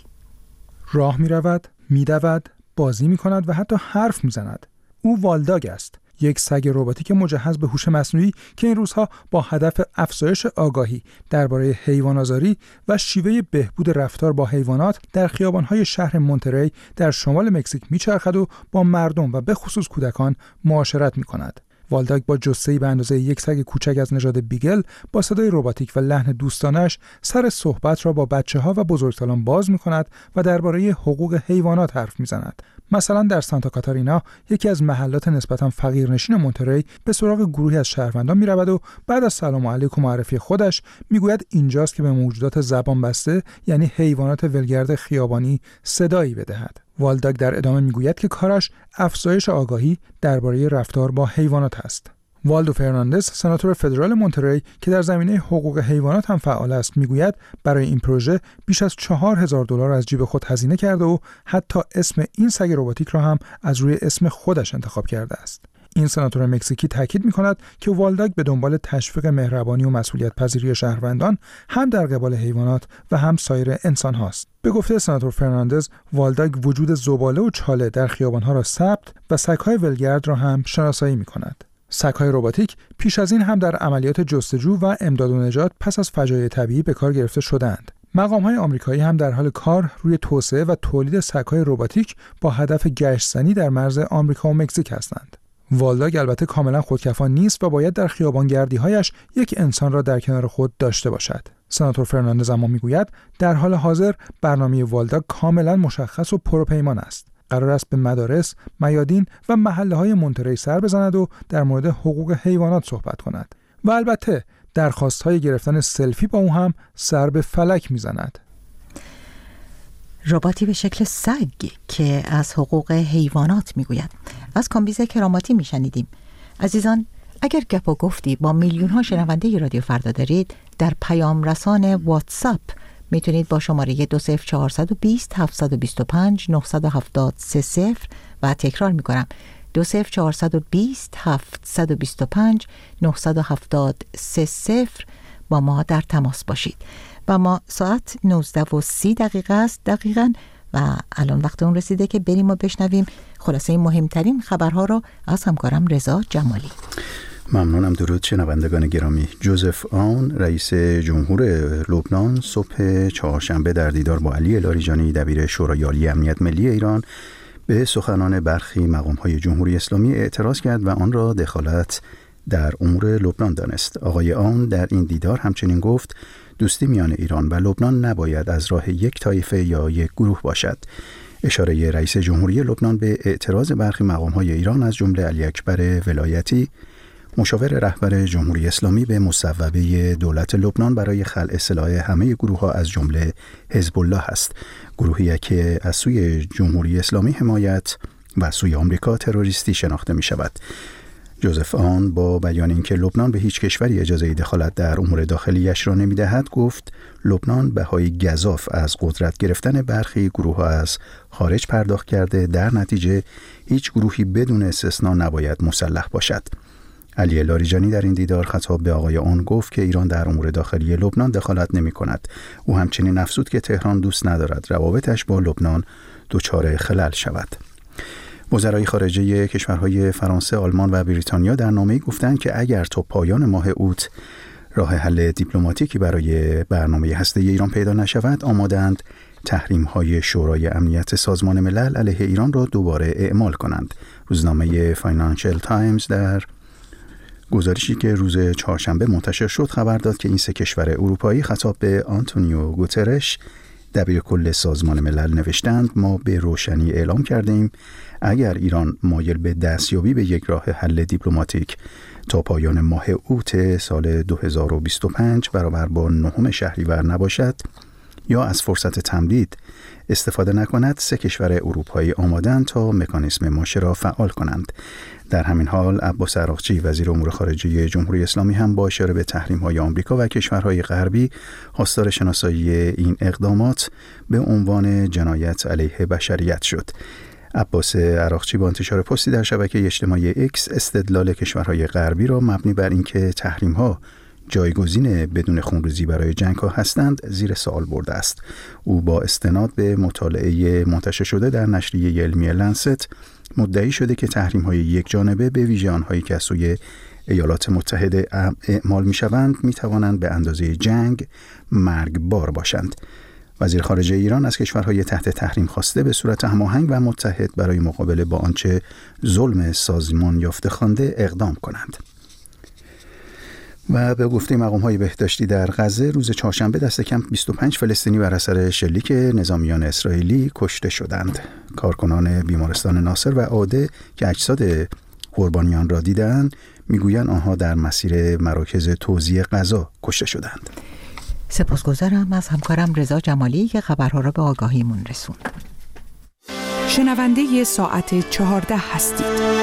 راه می رود، می دود، بازی می کند و حتی حرف می زند. او والداگ است، یک سگ رباتیک مجهز به هوش مصنوعی که این روزها با هدف افزایش آگاهی درباره حیوان‌آزاری و شیوه بهبود رفتار با حیوانات در خیابان‌های شهر مونتری در شمال مکزیک میچرخد و با مردم و به خصوص کودکان معاشرت می‌کند. والداگ با جثه‌ای به اندازه یک سگ کوچک از نژاد بیگل با صدای رباتیک و لحن دوستانش سر صحبت را با بچه‌ها و بزرگسالان باز می‌کند و درباره حقوق حیوانات حرف می‌زند. مثلا در سانتا کاتارینا، یکی از محلات نسبتاً فقیرنشین مونتری، به سراغ گروهی از شهروندان می‌رود و بعد از سلام علیکم و معرفی خودش میگوید اینجاست که به موجودات زبان بسته یعنی حیوانات ولگرد خیابانی صدایی بدهد. والداگ در ادامه میگوید که کارش افزایش آگاهی درباره رفتار با حیوانات است. والدو فرناندز، سناتور فدرال مونتری که در زمینه حقوق حیوانات هم فعال است، میگوید برای این پروژه بیش از چهار هزار دلار از جیب خود هزینه کرده و حتی اسم این سگ رباتیک را هم از روی اسم خودش انتخاب کرده است. این سناتور مکزیکی تاکید می‌کند که والداگ به دنبال تشویق مهربانی و مسئولیت پذیری شهروندان هم در قبال حیوانات و هم سایر انسان هاست. به گفته سناتور فرناندز، والداگ وجود زباله و چاله در خیابان‌ها را ثبت و سگ‌های ولگرد را هم شناسایی می‌کند. سگ‌های رباتیک پیش از این هم در عملیات جستجو و امداد و نجات پس از فجایع طبیعی به کار گرفته شدند. مقام‌های آمریکایی هم در حال کار روی توسعه و تولید سگ‌های رباتیک با هدف گشت‌زنی در مرز آمریکا و مکزیک هستند. والداگ البته کاملا خودکفا نیست و باید در خیابانگردی‌هایش یک انسان را در کنار خود داشته باشد. سناتور فرناندز اما میگوید در حال حاضر برنامه والداگ کاملا مشخص و پروپیمان است. قرار است به مدارس، میادین و محله‌های مونتری سر بزند و در مورد حقوق حیوانات صحبت کند و البته درخواست‌های گرفتن سلفی با او هم سر به فلک میزند. رباتی به شکل سگ که از حقوق حیوانات میگوید. از کامبیز کراماتی میشنیدیم. عزیزان، اگر گپ و گفتی با میلیون ها شنونده رادیو فردا دارید، در پیام رسان واتساپ میتونید با شماره دو صفر چهار دو صفر هفت دو پنج نه هفت سه صفر و تکرار میکنم دو صفر چهار دو صفر هفت دو پنج نه هفت سه صفر با ما در تماس باشید. و ما ساعت نوزده و سی دقیقه است دقیقاً و الان وقت اون رسیده که بریم و بشنویم خلاصه مهمترین خبرها رو از همکارم رضا جمالی. ممنونم. درود شنوندگان گرامی. جوزف آون رئیس جمهور لبنان صبح چهارشنبه در دیدار با علی لاریجانی دبیر شورای عالی امنیت ملی ایران به سخنان برخی مقام‌های جمهوری اسلامی اعتراض کرد و آن را دخالت در امور لبنان دانست. آقای آون در این دیدار همچنین گفت دوستی میان ایران و لبنان نباید از راه یک طایفه یا یک گروه باشد. اشاره رئیس جمهوری لبنان به اعتراض برخی مقام‌های ایران از جمله علی اکبر ولایتی مشاور رهبر جمهوری اسلامی به مصوبه دولت لبنان برای خلع سلاح همه گروه‌ها از جمله حزب الله است. گروهی که از سوی جمهوری اسلامی حمایت و از سوی آمریکا تروریستی شناخته می شود. جوزف آن با بیان اینکه لبنان به هیچ کشوری اجازه دخالت در امور داخلیش را نمی دهد گفت لبنان بهای گزاف از قدرت گرفتن برخی گروه‌ها از خارج پرداخت کرده، در نتیجه هیچ گروهی بدون استثنا نباید مسلح باشد. علی لاریجانی در این دیدار خطاب به آقای آن گفت که ایران در امور داخلی لبنان دخالت نمی کند. او همچنین افزود که تهران دوست ندارد روابطش با لبنان دچار خلل شود. وزرای خارجه کشورهای فرانسه، آلمان و بریتانیا در نامه‌ای گفتند که اگر تا پایان ماه اوت راه حل دیپلماتیکی برای برنامه هسته‌ای ایران پیدا نشود، آمادند تحریم‌های شورای امنیت سازمان ملل علیه ایران را دوباره اعمال کنند. روزنامه فاینانشل تایمز در گزارشی که روز چهارشنبه منتشر شد خبر داد که این سه کشور اروپایی خطاب به آنتونیو گوترش دبیر کل سازمان ملل نوشتند ما به روشنی اعلام کردیم اگر ایران مایل به دستیابی به یک راه حل دیپلماتیک تا پایان ماه اوت سال دو هزار و بیست و پنج برابر با نهم شهریور نباشد یا از فرصت تمدید استفاده نکند، سه کشور اروپایی آمادند تا مکانیسم ماشه را فعال کنند. در همین حال عباس عراقچی وزیر امور خارجه جمهوری اسلامی هم با اشاره به تحریم‌های آمریکا و کشورهای غربی خواستار شناسایی این اقدامات به عنوان جنایت علیه بشریت شد. عباس عراقچی با انتشار پستی در شبکه اجتماعی ایکس استدلال کشورهای غربی را مبنی بر اینکه تحریم‌ها جایگزین بدون خونریزی برای جنگ‌ها هستند زیر سوال برده است. او با استناد به مطالعه منتشر شده در نشریه علمی لنست مدعی شده که تحریم‌های یک جانبه به ویژه آنهایی که از سوی ایالات متحده اعمال می‌شوند می‌توانند به اندازه جنگ مرگبار باشند. وزیر خارجه ایران از کشورهای تحت تحریم خواسته به صورت هماهنگ و متحد برای مقابله با آنچه ظلم سازمان یافته خوانده اقدام کنند. و به گفته مقام‌های بهداشتی در غزه روز چهارشنبه دست کم بیست و پنج فلسطینی بر اثر شلیک نظامیان اسرائیلی کشته شدند. کارکنان بیمارستان ناصر و عاده که اجساد قربانیان را دیدند میگویند آنها در مسیر مراکز توزیع غذا کشته شدند. سپاسگزارم از همکارم رضا جمالی که خبرها را به آگاهیمون رسوند. شنونده ساعت چهارده هستید.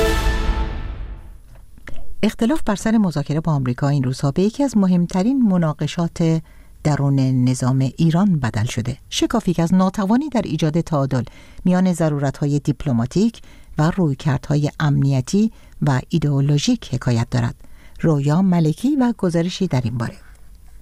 اختلاف بر سر مذاکره با آمریکا این روزها به یکی از مهمترین مناقشات درون نظام ایران بدل شده. شکافی که از ناتوانی در ایجاد تعادل میان ضرورت‌های دیپلماتیک و رویکردهای امنیتی و ایدئولوژیک حکایت دارد. رویا ملکی و گزارشی در این باره.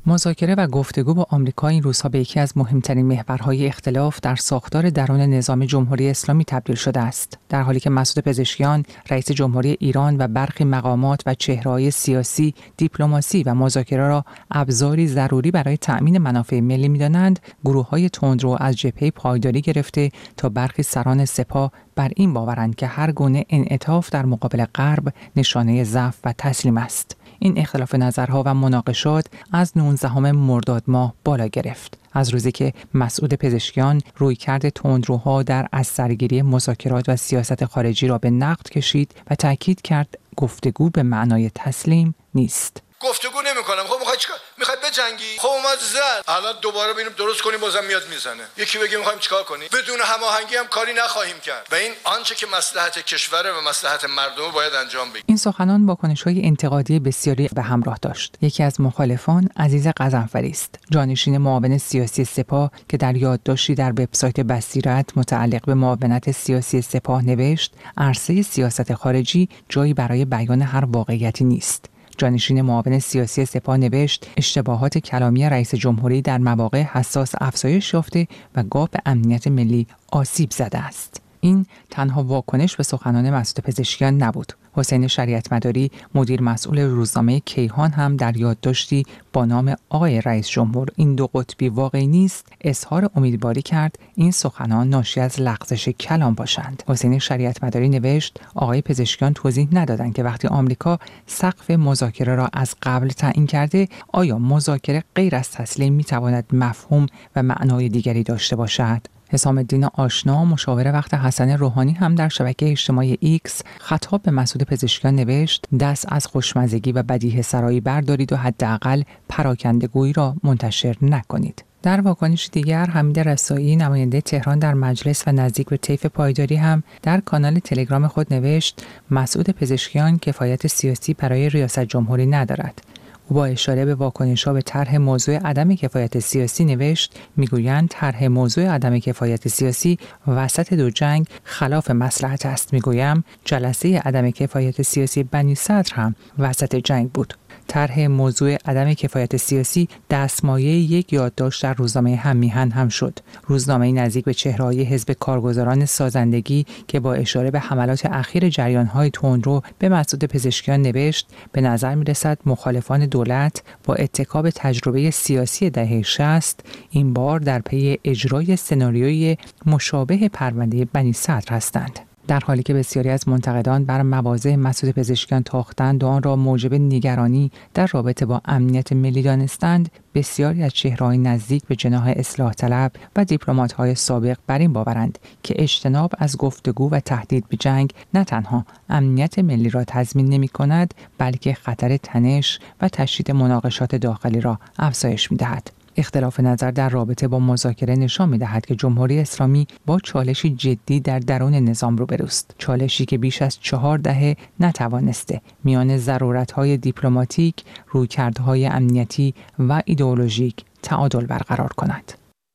مذاکره و گفتگو با آمریکا این روزها به یکی از مهمترین محورهای اختلاف در ساختار درون نظام جمهوری اسلامی تبدیل شده است، در حالی که مسعود پزشکیان رئیس جمهوری ایران و برخی مقامات و چهره‌های سیاسی، دیپلماسی و مذاکره را ابزاری ضروری برای تأمین منافع ملی می‌دانند، گروه‌های تندرو از جبهه پایداری گرفته تا برخی سران سپاه بر این باورند که هر گونه انعطاف در مقابل غرب نشانه ضعف و تسلیم است. این اختلاف نظرها و مناقشات از نوزدهم مرداد ماه بالا گرفت، از روزی که مسعود پزشکیان رویکرد تندروها در از سرگیری مذاکرات و سیاست خارجی را به نقد کشید و تاکید کرد گفتگو به معنای تسلیم نیست. گفتگو نمی‌کنم. خب می‌خوای چیکار؟ می‌خوای بجنگی؟ خب اومد زد. الان دوباره ببینیم درست کنیم بازم میاد میزنه. یکی بگه می‌خوایم چیکار کنیم؟ بدون هماهنگی هم کاری نخواهیم کرد. و این آنچه که مصلحت کشور و مصلحت مردم باید انجام بگیریم. این سخنان واکنش‌های انتقادی بسیاری به همراه داشت. یکی از مخالفان عزیز غضنفری است، جانشین معاون سیاسی سپاه که در یادداشتی در وبسایت بصیرت متعلق به معاونت سیاسی سپاه نوشت: عرصه سیاست خارجی جایی برای بیان هر واقعیتی نیست. جانشین معاون سیاسی سپاه نوشت: اشتباهات کلامی رئیس جمهوری در مواقع حساس افزایش یافته و گاه به امنیت ملی آسیب زده است. این تنها واکنش به سخنان مسعود پزشکیان نبود. حسین شریعتمداری، مدیر مسئول روزنامه کیهان، هم در یادداشتی با نام آقای رئیس جمهور این دو قطبی واقعی نیست اظهار امیدواری کرد این سخنان ناشی از لغزش کلام باشند. حسین شریعتمداری نوشت: آقای پزشکیان توضیح ندادند که وقتی آمریکا سقف مذاکره را از قبل تعیین کرده، آیا مذاکره غیر از تسلیم میتواند مفهوم و معنای دیگری داشته باشد؟ حسام الدین آشنا، مشاور وقت حسن روحانی، هم در شبکه اجتماعی ایکس خطاب به مسعود پزشکیان نوشت: دست از خوشمزگی و بدیهه سرایی بردارید و حداقل پراکنده‌گویی را منتشر نکنید. در واکنش دیگر، حمید رسایی، نماینده تهران در مجلس و نزدیک به طیف پایداری، هم در کانال تلگرام خود نوشت: مسعود پزشکیان کفایت سیاسی برای ریاست جمهوری ندارد. او با اشاره به واکنش‌ها به طرح موضوع عدم کفایت سیاسی نوشت: میگویند طرح موضوع عدم کفایت سیاسی وسط دو جنگ خلاف مصلحت است. میگویم جلسه عدم کفایت سیاسی بنی صدر هم وسط جنگ بود. طرح موضوع عدم کفایت سیاسی دستمایه یک یادداشت در روزنامه هم میهن هم شد. روزنامه نزدیک به چهره‌های حزب کارگزاران سازندگی که با اشاره به حملات اخیر جریان‌های تندرو به مسعود پزشکیان نوشت: به نظر می‌رسد مخالفان دولت با اتکا به تجربه سیاسی دهه شصت این بار در پی اجرای سناریوی مشابه پرونده بنی صدر هستند. در حالی که بسیاری از منتقدان بر مواضع مسعود پزشکیان تاختند و آن را موجب نگرانی در رابطه با امنیت ملی دانستند، بسیاری از چهره‌های نزدیک به جناح اصلاح طلب و دیپلمات‌های سابق بر این باورند که اجتناب از گفتگو و تهدید به جنگ نه تنها امنیت ملی را تضمین نمی‌کند، بلکه خطر تنش و تشدید مناقشات داخلی را افزایش می‌دهد. اختلاف نظر در رابطه با مذاکره نشان می‌دهد که جمهوری اسلامی با چالشی جدی در درون نظام روبروست، چالشی که بیش از چهار دهه نتوانسته میان ضرورت‌های دیپلماتیک، رویکردهای امنیتی و ایدئولوژیک تعادل برقرار کند.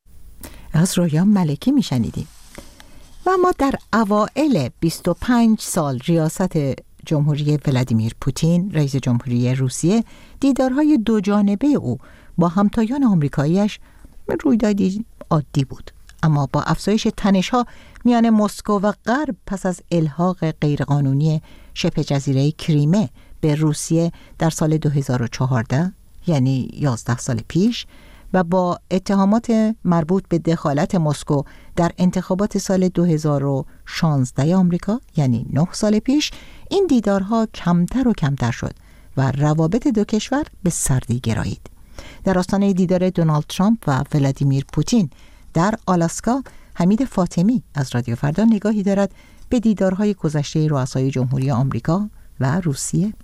از رویا ملکی میشنیدیم. و ما در اوائل بیست و پنج سال ریاست جمهوری ولادیمیر پوتین، رئیس جمهوری روسیه، دیدارهای دو جانبه او با همتایان آمریکایی‌اش رویدادی عادی بود. اما با افزایش تنش‌ها میان مسکو و غرب پس از الحاق غیرقانونی شبه جزیره کریمه به روسیه در سال دو هزار و چهارده، یعنی یازده سال پیش، و با اتهامات مربوط به دخالت مسکو در انتخابات سال دو هزار و شانزده آمریکا، یعنی نه سال پیش، این دیدارها کمتر و کمتر شد و روابط دو کشور به سردی گرایید. در آستانه دیدار دونالد ترامپ و ولادیمیر پوتین در آلاسکا، حمید فاطمی از رادیو فردا نگاهی دارد به دیدارهای گذشته رؤسای جمهوری آمریکا و روسیه.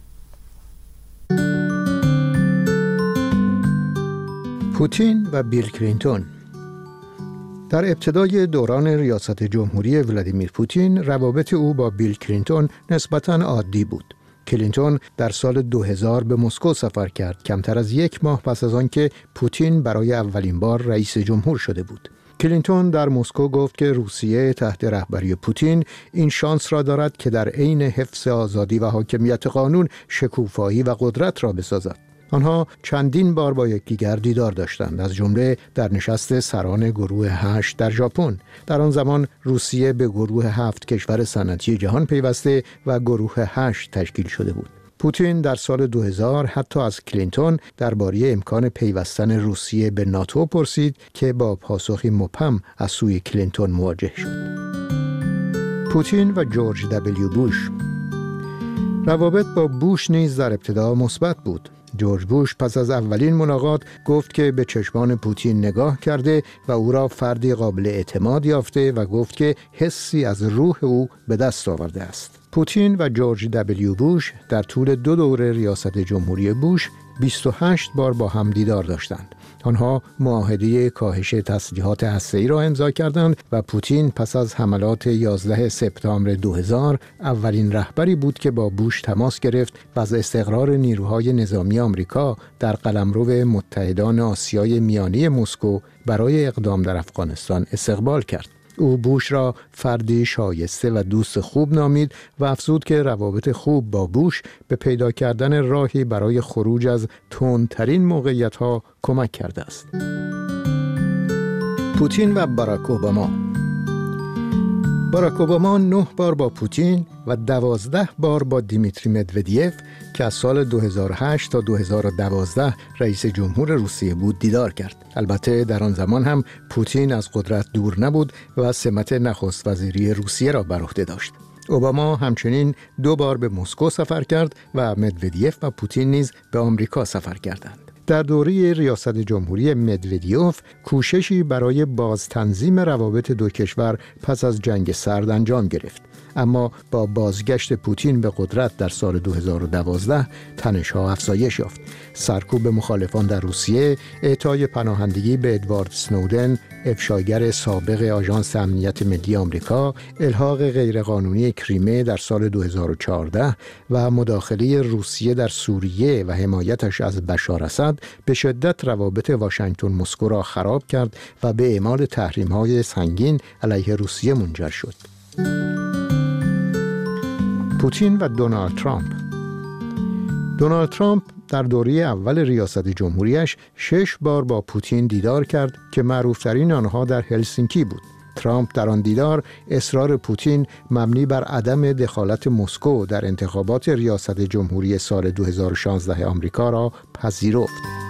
پوتین و بیل کلینتون. در ابتدای دوران ریاست جمهوری ولادیمیر پوتین، روابط او با بیل کلینتون نسبتاً عادی بود. کلینتون در سال دو هزار به مسکو سفر کرد، کمتر از یک ماه پس از آنکه پوتین برای اولین بار رئیس جمهور شده بود. کلینتون در مسکو گفت که روسیه تحت رهبری پوتین این شانس را دارد که در عین حفظ آزادی و حاکمیت قانون شکوفایی و قدرت را بسازد. آنها چندین بار با یکدیگر دیدار داشتند، از جمله در نشست سران گروه هشت در ژاپن. در آن زمان روسیه به گروه هفت کشور صنعتی جهان پیوسته و گروه هشت تشکیل شده بود. پوتین در سال دو هزار حتی از کلینتون درباره امکان پیوستن روسیه به ناتو پرسید که با پاسخی مبهم از سوی کلینتون مواجه شد. پوتین و جورج دبلیو بوش. روابط با بوش نیز در ابتدا مثبت بود. جورج بوش پس از اولین ملاقات گفت که به چشمان پوتین نگاه کرده و او را فردی قابل اعتماد یافته و گفت که حسی از روح او به دست آورده است. پوتین و جورج دبلیو بوش در طول دو دوره ریاست جمهوری بوش بیست و هشت بار با هم دیدار داشتند. آنها معاهده کاهش تسلیحات هسته‌ای را امضا کردند و پوتین پس از حملات یازده سپتامبر دو هزار اولین رهبری بود که با بوش تماس گرفت و از استقرار نیروهای نظامی آمریکا در قلمرو متحدان آسیای میانی مسکو برای اقدام در افغانستان استقبال کرد. او بوش را فردی شایسته و دوست خوب نامید و افزود که روابط خوب با بوش به پیدا کردن راهی برای خروج از تندترین موقعیت‌ها کمک کرده است. پوتین و باراک اوباما. باراک اوباما نه بار با پوتین و دوازده بار با دیمیتری مدودیف که از سال دو هزار و هشت تا دو هزار و دوازده رئیس جمهور روسیه بود دیدار کرد. البته در آن زمان هم پوتین از قدرت دور نبود و سمت نخست وزیری روسیه را بر عهده داشت. اوباما همچنین دو بار به مسکو سفر کرد و مدودیف و پوتین نیز به آمریکا سفر کردند. در دوره ریاست جمهوری مدودیف کوششی برای بازتنظیم روابط دو کشور پس از جنگ سرد انجام گرفت، اما با بازگشت پوتین به قدرت در سال دو هزار و دوازده تنش‌ها افزایش یافت. سرکوب مخالفان در روسیه، اعطای پناهندگی به ادوارد اسنودن، افشاگر سابق آژانس امنیت ملی آمریکا، الحاق غیرقانونی کریمه در سال دو هزار و چهارده و مداخله روسیه در سوریه و حمایتش از بشار اسد به شدت روابط واشنگتن مسکو را خراب کرد و به اعمال تحریم‌های سنگین علیه روسیه منجر شد. پوتین و دونالد ترامپ. دونالد ترامپ در دوره اول ریاست جمهوریش شش بار با پوتین دیدار کرد که معروفترین آنها در هلسینکی بود. ترامپ در آن دیدار اصرار پوتین مبنی بر عدم دخالت مسکو در انتخابات ریاست جمهوری سال دو هزار و شانزده آمریکا را پذیرفت.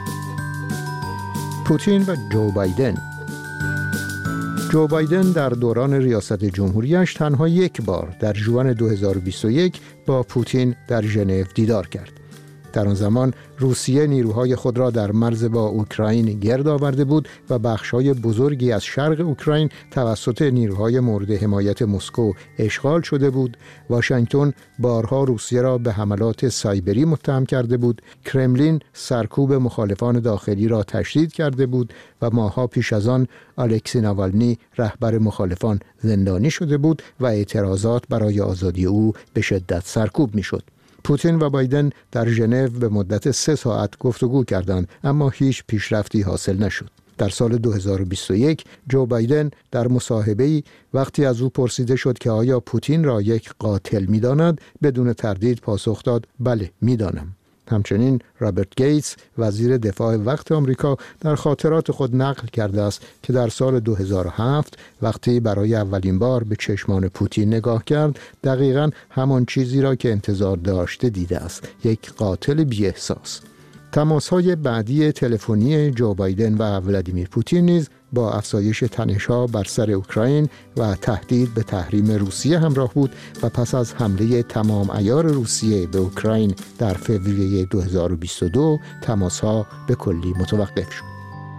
پوتین و جو بایدن. جو بایدن در دوران ریاست جمهوریش تنها یک بار در ژوئن دو هزار و بیست و یک با پوتین در ژنو دیدار کرد. در آن زمان روسیه نیروهای خود را در مرز با اوکراین گرد آورده بود و بخش‌های بزرگی از شرق اوکراین توسط نیروهای مورد حمایت مسکو اشغال شده بود. واشنگتن بارها روسیه را به حملات سایبری متهم کرده بود. کرملین سرکوب مخالفان داخلی را تشدید کرده بود و ماه‌ها پیش از آن الکسی ناوالنی رهبر مخالفان زندانی شده بود و اعتراضات برای آزادی او به شدت سرکوب می‌شد. پوتین و بایدن در ژنو به مدت سه ساعت گفتگو کردند، اما هیچ پیشرفتی حاصل نشد. در سال دو هزار و بیست و یک جو بایدن در مصاحبه‌ای وقتی از او پرسیده شد که آیا پوتین را یک قاتل می‌داند، بدون تردید پاسخ داد بله می‌دانم. همچنین رابرت گیتس وزیر دفاع وقت آمریکا در خاطرات خود نقل کرده است که در سال دو هزار و هفت وقتی برای اولین بار به چشمان پوتین نگاه کرد، دقیقاً همان چیزی را که انتظار داشته دیده است، یک قاتل بی‌احساس. تماس‌های بعدی تلفنی جو بایدن و ولادیمیر پوتین نیز با افزایش تنش‌ها بر سر اوکراین و تهدید به تحریم روسیه همراه بود و پس از حمله تمام عیار روسیه به اوکراین در فوریه دو هزار و بیست و دو تماس‌ها به کلی متوقف شد.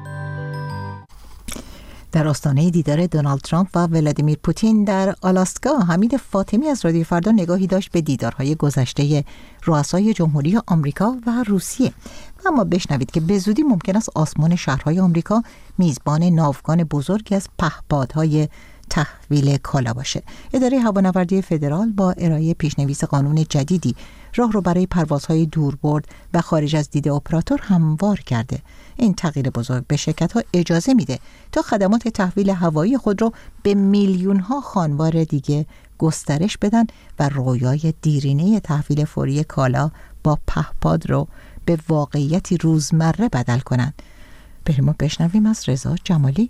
در آستانه دیدار دونالد ترامپ و ولادیمیر پوتین در آلاسکا، حمید فاطمی از رادیو فردا نگاهی داشت به دیدارهای گذشته رؤسای جمهوری آمریکا و روسیه. اما بشنوید که به زودی ممکن است آسمان شهرهای آمریکا میزبان ناوگان بزرگی از پهپادهای تحویل کالا باشه. اداره هوانوردی فدرال با ارائه پیشنویس قانون جدیدی راه رو برای پروازهای دوربرد و خارج از دید اپراتور هموار کرده. این تغییر بزرگ به شرکت‌ها اجازه میده تا خدمات تحویل هوایی خود رو به میلیون‌ها خانوار دیگه گسترش بدن و رویای دیرینه تحویل فوری کالا با پهپاد رو به واقعیتی روزمره بدل کنند. بریم و بشنویم از رضا جمالی.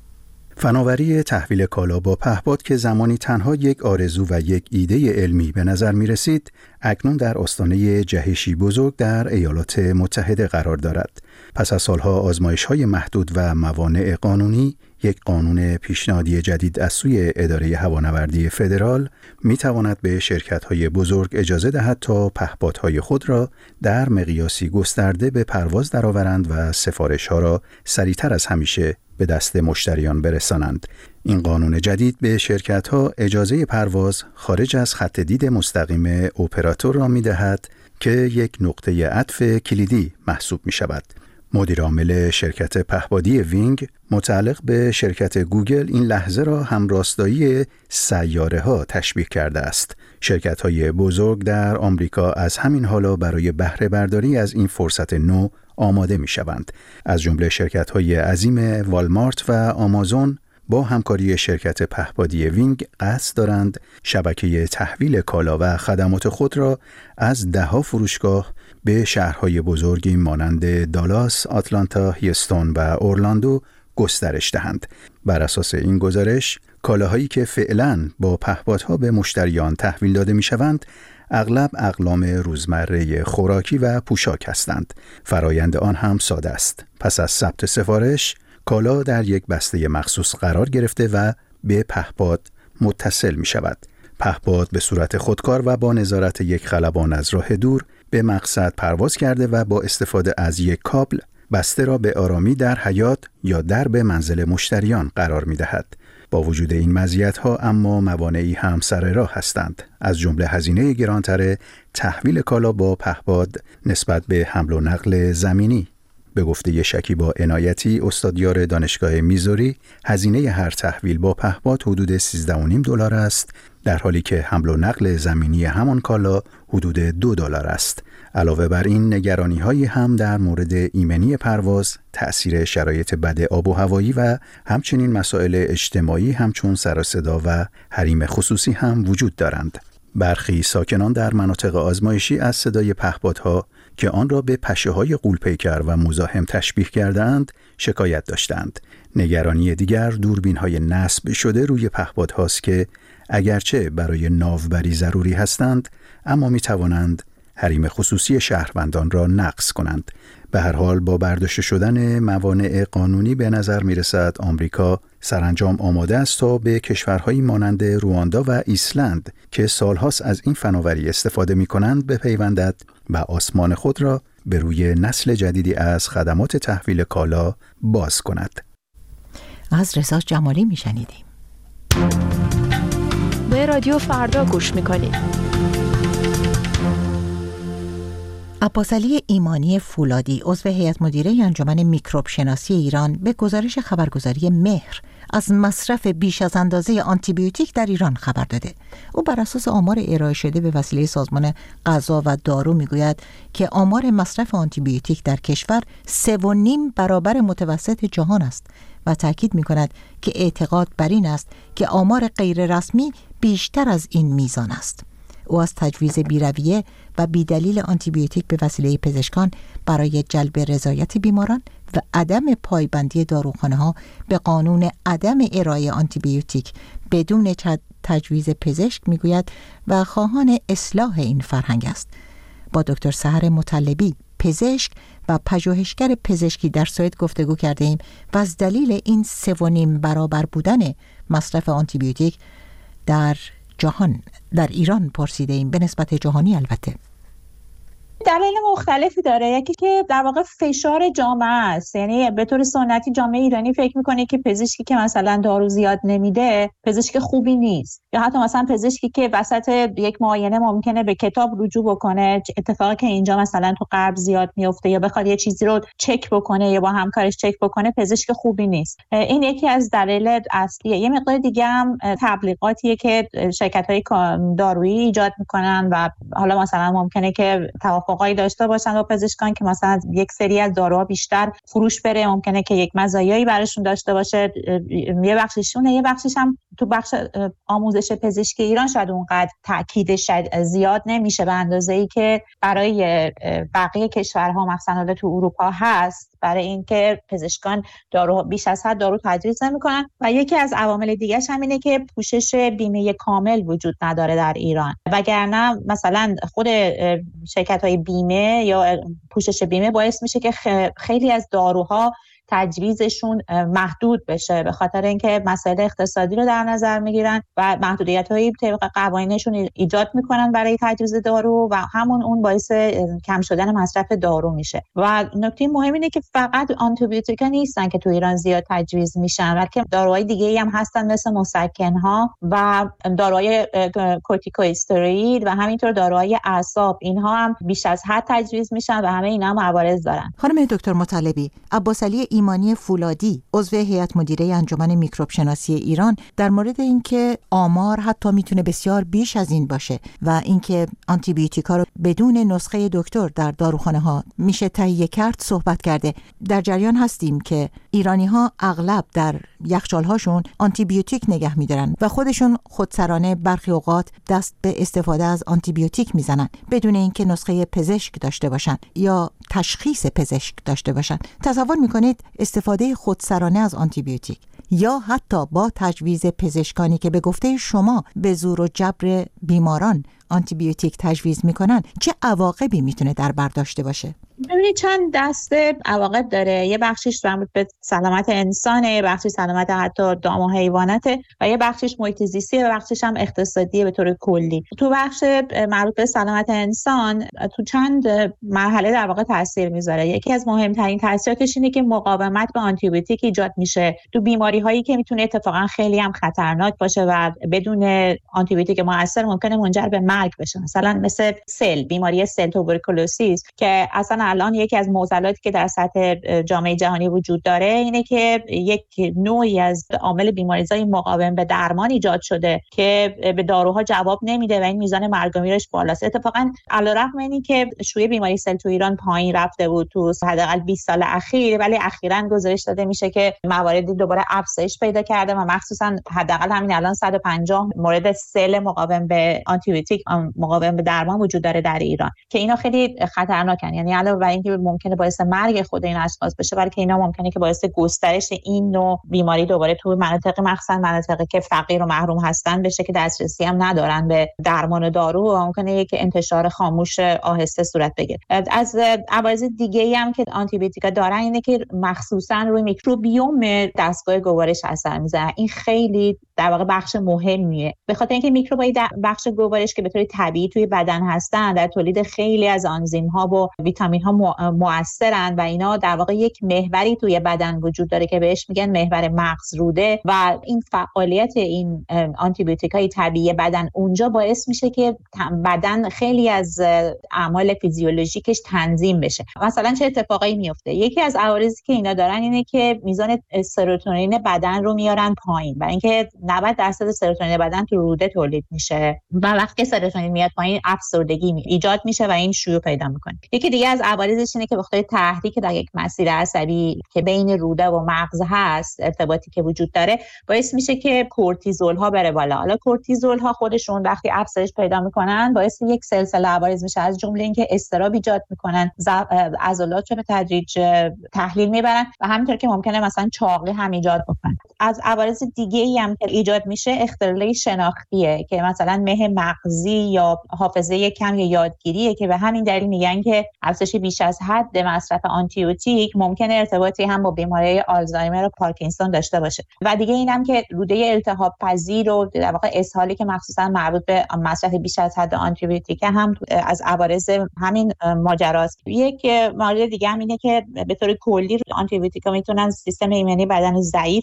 فناوری تحویل کالا با پهپاد که زمانی تنها یک آرزو و یک ایده علمی به نظر می رسید، اکنون در آستانه جهشی بزرگ در ایالات متحده قرار دارد. پس از سالها آزمایش‌های محدود و موانع قانونی، یک قانون پیشنهادی جدید از سوی اداره هوانوردی فدرال می تواند به شرکت‌های بزرگ اجازه دهد تا پهپادهای خود را در مقیاسی گسترده به پرواز درآورند و سفارش‌ها را سریعتر از همیشه به دست مشتریان برسانند. این قانون جدید به شرکت‌ها اجازه پرواز خارج از خط دید مستقیم اپراتور را می‌دهد که یک نقطه عطف کلیدی محسوب می‌شود. مدیر عامل شرکت پهپادی وینگ متعلق به شرکت گوگل این لحظه را همراستایی سیاره‌ها تشبیه کرده است. شرکت‌های بزرگ در آمریکا از همین حالا برای بهره برداری از این فرصت نو آماده می‌شوند. از جمله شرکت‌های عظیم والمارت و آمازون با همکاری شرکت پهپادی وینگ قصد دارند شبکه تحویل کالا و خدمات خود را از ده‌ها فروشگاه به شهرهای بزرگی مانند دالاس، آتلانتا، هیوستون و اورلاندو گسترش دهند. بر اساس این گزارش، کالاهایی که فعلاً با پهپادها به مشتریان تحویل داده می‌شوند، اغلب اقلام روزمره خوراکی و پوشاک هستند. فرایند آن هم ساده است. پس از ثبت سفارش، کالا در یک بسته مخصوص قرار گرفته و به پهپاد متصل می شود. پهپاد به صورت خودکار و با نظارت یک خلبان از راه دور به مقصد پرواز کرده و با استفاده از یک کابل بسته را به آرامی در حیاط یا درب منزل مشتریان قرار می دهد. با وجود این مزیت‌ها اما موانعی هم سر راه هستند، از جمله هزینه گرانتر تحویل کالا با پهپاد نسبت به حمل و نقل زمینی. به گفته شکیبا عنایتی، استادیار دانشگاه میزوری، هزینه هر تحویل با پهپاد حدود سیزده و نیم دلار است، در حالی که حمل و نقل زمینی همان کالا حدود دو دلار است. علاوه بر این نگرانی‌هایی هم در مورد ایمنی پرواز، تأثیر شرایط بد آب و هوایی و همچنین مسائل اجتماعی همچون سر و صدا و حریم خصوصی هم وجود دارند. برخی ساکنان در مناطق آزمایشی از صدای پهپادها که آن را به پشه‌های غول‌پیکر و مزاحم تشبیه کردند شکایت داشتند. نگرانی دیگر دوربین‌های نصب شده روی پهپادهاست که اگرچه برای ناوبری ضروری هستند، اما می‌توانند حریم خصوصی شهروندان را نقض کنند. به هر حال با برداشته شدن موانع قانونی به نظر می‌رسد آمریکا سرانجام آماده است تا به کشورهایی مانند رواندا و ایسلند که سالهاست از این فناوری استفاده می‌کنند بپیوندد و آسمان خود را به روی نسل جدیدی از خدمات تحویل کالا باز کند. از رضا جمالی میشنیدیم. به رادیو فردا گوش میکنید. عباسعلی ایمانی فولادی، عضو هیئت مدیره انجمن میکروب شناسی ایران، به گزارش خبرگزاری مهر از مصرف بیش از اندازه آنتیبیوتیک در ایران خبر داده. او بر اساس آمار ارائه شده به وسیله سازمان غذا و دارو میگوید که آمار مصرف آنتیبیوتیک در کشور سه و نیم برابر متوسط جهان است و تاکید میکند که اعتقاد بر این است که آمار غیر رسمی بیشتر از این میزان است. او از تجویز بی‌رویه و بی‌دلیل آنتیبیوتیک به وسیله پزشکان برای جلب رضایت بیماران و عدم پایبندی داروخانه‌ها به قانون عدم ارائه آنتیبیوتیک بدون تجویز پزشک میگوید و خواهان اصلاح این فرهنگ است. با دکتر سحر مطلبی، پزشک و پژوهشگر پزشکی در سوئد گفتگو کرده ایم و از دلیل این سه و نیم برابر بودن مصرف آنتیبیوتیک در جهان در ایران پرسیده ایم، به نسبت جهانی البته. دلایل مختلفی داره. یکی که در واقع فشار جامعه است، یعنی به طور سنتی جامعه ایرانی فکر میکنه که پزشکی که مثلا دارو زیاد نمیده پزشک خوبی نیست، یا حتی مثلا پزشکی که وسط یک معاینه ممکنه به کتاب رجوع بکنه، اتفاقی که اینجا مثلا تو غرب زیاد میفته، یا بخواد یه چیزی رو چک بکنه یا با همکارش چک بکنه، پزشک خوبی نیست. این یکی از دلایل اصلیه. یه مقدار دیگه هم تبلیغاتیه که شرکت‌های دارویی ایجاد میکنن و حالا مثلا ممکنه که توافق توافقایی داشته باشن با پزشکان که مثلا یک سری از داروها بیشتر فروش بره، ممکنه که یک مزایایی براشون داشته باشه، یه بخششونه. یه بخشش هم تو بخش آموزش پزشکی ایران شاید اونقدر تاکیدش زیاد نمیشه به اندازه‌ای که برای بقیه کشورها مثلا تو اروپا هست، برای اینکه پزشکان دارو بیش از حد دارو تجویز نمی‌کنن. و یکی از عوامل دیگه‌ش هم اینه که پوشش بیمه کامل وجود نداره در ایران، وگرنه مثلا خود شرکت‌های بیمه یا پوشش بیمه باعث میشه که خیلی از داروها تجویزشون محدود بشه، به خاطر اینکه مسائل اقتصادی رو در نظر میگیرن و محدودیت‌های طبق قوانینشون ایجاد میکنن برای تجویز دارو و همون اون باعث کم شدن مصرف دارو میشه. و نکته مهم اینه که فقط آنتیبیوتیکا نیستن که تو ایران زیاد تجویز میشن، بلکه داروهای دیگه‌ای هم هستن مثل مسکن‌ها و داروهای کورتیکوئستروئید و همینطور داروهای اعصاب. اینها هم بیش از حد تجویز میشن و همه اینا هم عوارض دارن. خانم دکتر مطلبی، عباسعلی ایمانی فولادی عضو هیئت مدیره انجمن میکروب شناسی ایران در مورد اینکه آمار حتی میتونه بسیار بیش از این باشه و اینکه آنتی بیوتیکا رو بدون نسخه دکتر در داروخانه ها میشه تهیه کرد صحبت کرده. در جریان هستیم که ایرانی ها اغلب در یخچال هاشون آنتی بیوتیک نگه میدارن و خودشون خودسرانه برخی اوقات دست به استفاده از آنتی بیوتیک میزنن بدون اینکه نسخه پزشک داشته باشن یا تشخیص پزشک داشته باشن. تصور میکنید استفاده خودسرانه از آنتی بیوتیک یا حتی با تجویز پزشکانی که به گفته شما به زور و جبر بیماران آنتی بیوتیک تجویز میکنن چه عواقبی میتونه در بر داشته باشه؟ ببینید چند دسته عواقب داره. یه بخشش مربوط به سلامت انسانه، یه بخشش سلامت حتی دام و حیواناته و یه بخشش محیط زیستیه و بخشش هم اقتصادیه به طور کلی. تو بخش مربوط به سلامت انسان تو چند مرحله در واقع تاثیر میذاره. یکی از مهمترین تاثیراتش اینه که مقاومت به آنتی بیوتیک ایجاد میشه تو بیماری هایی که میتونه اتفاقا خیلی هم خطرناک باشه و بدون آنتی بیوتیک مؤثر ممکنه منجر به مرگ بشه. مثلا مثل سل، بیماری سل توبرکولوسیس که اصلا الان یکی از معضلاتی که در سطح جامعه جهانی وجود داره اینه که یک نوعی از عامل بیماریزای مقاوم به درمان ایجاد شده که به داروها جواب نمیده و این میزان مرگ و میرش بالاست. اتفاقا علیرغم اینی که شیوع بیماری سل تو ایران پایین رفته بود تو حداقل بیست سال اخیر، ولی اخیراً گزارش داده میشه که مواردی دوباره افزایش پیدا کرده و مخصوصا حداقل همین الان صد و پنجاه مورد سل مقاوم به آنتی بیوتیک مقاوم به درمان وجود داره در ایران که اینا خیلی خطرناکن. یعنی علاوه بر اینکه ممکنه باعث مرگ خود این اشخاص بشه، بلکه اینا ممکنه که باعث گسترش این نوع بیماری دوباره تو مناطق مخصوصا مناطقی که فقیر و محروم هستن بشه که دسترسی هم ندارن به درمان و دارو و ممکنه یک انتشار خاموش آهسته صورت بگیره. از عوارض دیگه‌ای هم که آنتی بیوتیکا دارن اینه که مخصوصا روی میکروبیوم دستگاه گوارش اثر میذارن. این خیلی در واقع بخش مهمیه، به خاطر اینکه میکروبای بخش گوارش که به طور طبیعی توی بدن هستن در تولید خیلی از آنزیم‌ها و ویتامین‌ها مؤثرن و اینا در واقع یک محوری توی بدن وجود داره که بهش میگن محور مغز روده و این فعالیت این آنتی بیوتیکای طبیعی بدن اونجا باعث میشه که بدن خیلی از اعمال فیزیولوژیکش تنظیم بشه. مثلا چه اتفاقایی میفته؟ یکی از عوارضی که اینا دارن اینه که میزان سروتونین بدن رو میارن پایین و اینکه نود درصد سروتونین بدن تو روده تولید میشه و وقتی سروتونین میاد پایین افسردگی ایجاد میشه و این شیوع پیدا میکنه. یکی دیگه از عوارضش اینه که به خاطر تحریک در یک مسیر عصبی که بین روده و مغز هست، ارتباطی که وجود داره، باعث میشه که کورتیزول ها بره بالا. حالا کورتیزول ها خودشون وقتی افزایش پیدا میکنن باعث یک سلسله عوارض میشه، از جمله اینکه اضطراب ایجاد میکنن، عضلات رو به تدریج تحلیل میبرن و همینطور که ممکنه مثلا چاقی هم ایجاد بکنن. از عوارض دیگه ای هم که ایجاد میشه اختلال شناختیه که مثلا مه مغزی یا حافظه کم یا یادگیریه که به همین دلیل میگن که افزایش بیش از حد مصرف آنتی بیوتیک ممکنه ارتباطی هم با بیماری آلزایمر و پارکینسون داشته باشه. و دیگه اینم که روده التهاب پذیر و در واقع اسهالی که مخصوصا مربوط به مصرف بیش از حد آنتی بیوتیک هم از عوارض همین ماجراست. یک مورد دیگه هم اینه که به طور کلی آنتی بیوتیکا میتونن سیستم ایمنی بدن رو ضعیف کنن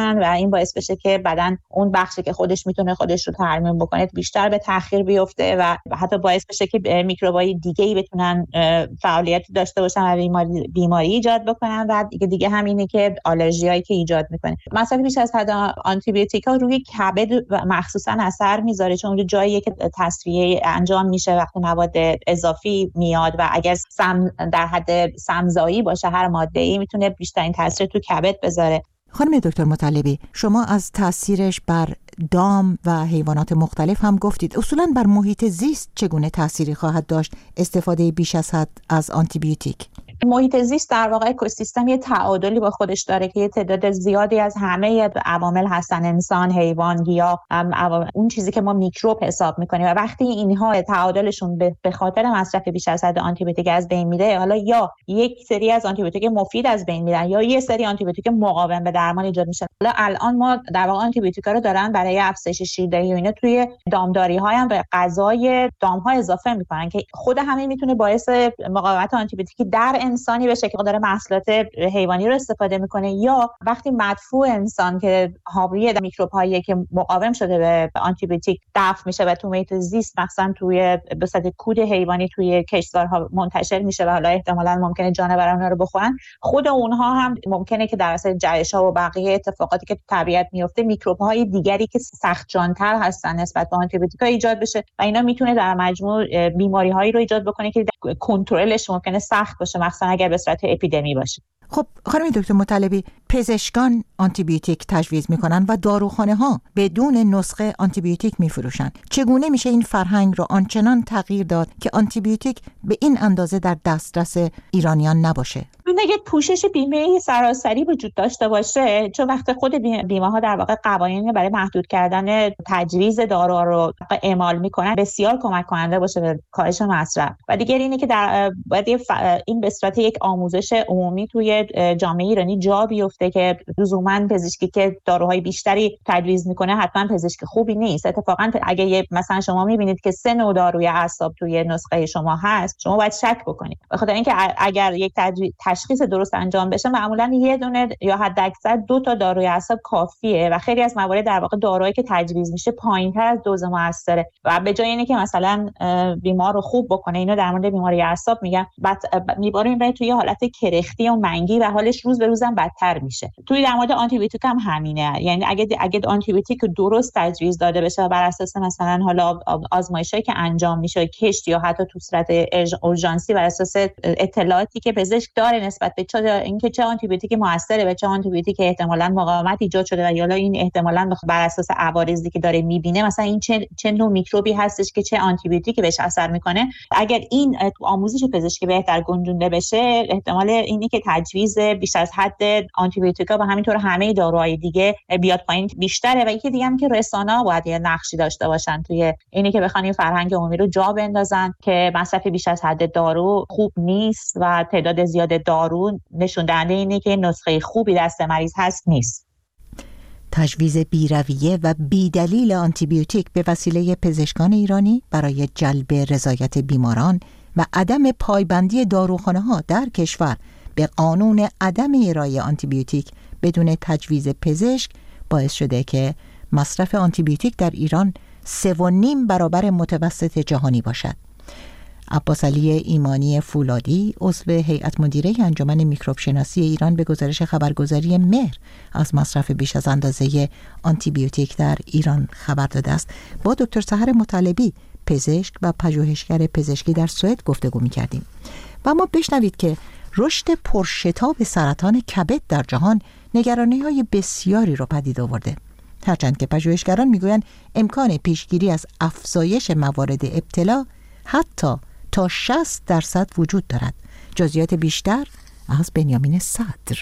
بکنن و این باعث بشه که بدن اون بخشی که خودش میتونه خودش رو ترمیم بکنه بیشتر به تأخیر بیفته و حتی باعث بشه که میکروبای دیگه‌ای بتونن فعالیت داشته باشن و بیماری بیماری ایجاد بکنن و دیگه دیگه همینه که آلرژیایی که ایجاد میکنه. مثلا بیش از حد آنتی بیوتیکا روی کبد مخصوصا اثر میذاره، چون اون جاییه که تصفیه انجام میشه وقتی مواد اضافی میاد و اگر سم در حد سمزایی باشه هر ماده‌ای میتونه بیشترین تاثیر تو کبد بذاره. خانم دکتر مطلبی، شما از تاثیرش بر دام و حیوانات مختلف هم گفتید. اصولاً بر محیط زیست چگونه تأثیری خواهد داشت استفاده بیش از حد از آنتی بیوتیک؟ محیط زیست در واقع اکوسیستم یه تعادلی با خودش داره که یه تعداد زیادی از همه عوامل هستن، انسان، حیوان، گیاه، اون چیزی که ما میکروب حساب میکنیم و وقتی اینها تعادلشون به خاطر مصرف بیش از حد آنتی بیوتیک از بین میره، حالا یا یک سری از آنتی بیوتیک مفید از بین میرن یا یه سری آنتی بیوتیک مقاوم به درمان ایجاد میشن. حالا الان ما در واقع آنتی بیوتیکا رو دارن برای افزایش شیردهی و اینا توی دامداری های هم به غذای دام ها اضافه میکنن که خود همین میتونه باعث مقاومت آنتی بیوتیکی در انسانی بشه که داره محصولات حیوانی رو استفاده میکنه، یا وقتی مدفوع انسان که حاوی میکروب هایی که مقاوم شده به آنتی بیوتیک دفع میشه و تو محیط زیست مثلا توی به صورت کود حیوانی توی کشتزارها منتشر میشه و حالا احتمالاً ممکنه جانوران اونها رو بخورن، خود اونها هم ممکنه که در اثر جهش ها و بقیه اتفاقاتی که تو طبیعت میفته میکروب های دیگری که سخت جانتر هستن نسبت به آنتی بیوتیک ایجاد بشه و اینا میتونه در مجموع بیماری هایی رو ایجاد بکنه که کنترلش ممکنه سخت باشه، مثلا اگر به صورت اپیدمی باشه. خب خانم دکتر مطلبی، پزشکان آنتی بیوتیک تجویز میکنن و داروخانه ها بدون نسخه آنتی بیوتیک میفروشن. چگونه میشه این فرهنگ رو آنچنان تغییر داد که آنتی بیوتیک به این اندازه در دسترس ایرانیان نباشه؟ اگه پوشش بیمه سراسری وجود داشته باشه، چون وقت خود بیمه ها در واقع قوانین برای محدود کردن تجویز دارو رو اعمال میکنن، بسیار کمک کننده باشه به کاهش مصرف. و دیگه اینه که در باید این به صورت یک آموزش عمومی توی جامعه ایرانی جا بیفته که لزوما پزشکی که داروهای بیشتری تجویز میکنه حتما پزشک خوبی نیست. اتفاقا اگه مثلا شما میبینید که سه نوع داروی اعصاب توی نسخه شما هست، شما باید شک بکنید، به خاطر اینکه اگر یک تشخیص درست انجام بشه معمولا یه دونه یا حداکثر دو تا داروی اعصاب کافیه و خیلی از موارد در واقع دارویی که تجویز میشه پایین‌تر از دوز موثره و به جای اینه که مثلا بیمار رو خوب بکنه، اینو در مورد بیماری اعصاب میگن، بعد بیمار میبره توی حالت کرختی و منگی و حالش روز به روزم بدتر میشه. توی در مورد آنتی بیوتیک هم همینه، یعنی اگه اگه آنتی بیوتیک درست تجویز داده بشه و بر اساس مثلا حالا آزمایشایی که انجام میشه کشت یا حتی تو صورت اورژانسی بر اساس اطلاعاتی که پزشک داره نسبت به چه اینکه چه آنتی بیوتیک موثره و چه آنتی بیوتیک احتمالاً مقاومت ایجاد شده و یا این احتمالاً بر اساس عوارضی که داره میبینه مثلا این چه چه نوع میکروبی هستش که چه آنتی بیوتیکی بهش اثر میکنه، اگر این آموزش پزشکی بهتر گنجونده بشه احتمال اینه که تجویز بیش از حد آنتی بیوتیکا و همینطور همه داروهای دیگه بیاد پایین بیشتره. و یکی دیگه هم که رسانه‌ها باید یه نقشی داشته باشن توی اینی که بخوان این فرهنگ عمومی رو جا بندازن که مصرف بیش از حد دارو خوب نیست و تعداد زیاد دارو نشون دهنده اینه که نسخه خوبی دست مریض هست نیست. تجویز بی‌رویه و بی‌دلیل آنتی بیوتیک به وسیله پزشکان ایرانی برای جلب رضایت بیماران و عدم پایبندی داروخانه‌ها در کشور به قانون عدم ارائه آنتی بیوتیک بدون تجویز پزشک باعث شده که مصرف آنتی بیوتیک در ایران سه و نیم برابر متوسط جهانی باشد. عباس علی ایمانی فولادی عضو هیئت مدیره انجمن میکروب شناسی ایران به گزارش خبرگزاری مهر از مصرف بیش از اندازه آنتی بیوتیک در ایران خبر داده است. با دکتر سحر مطلبی پزشک و پژوهشگر پزشکی در سوئد گفتگو می‌کردیم و ما بشنوید که رشد پرشتاب سرطان کبد در جهان نگرانی‌های بسیاری را پدید آورده، هرچند که پژوهشگران میگویند امکان پیشگیری از افزایش موارد ابتلا حتی تا شصت درصد وجود دارد. جزئیات بیشتر از بنیامین صدر.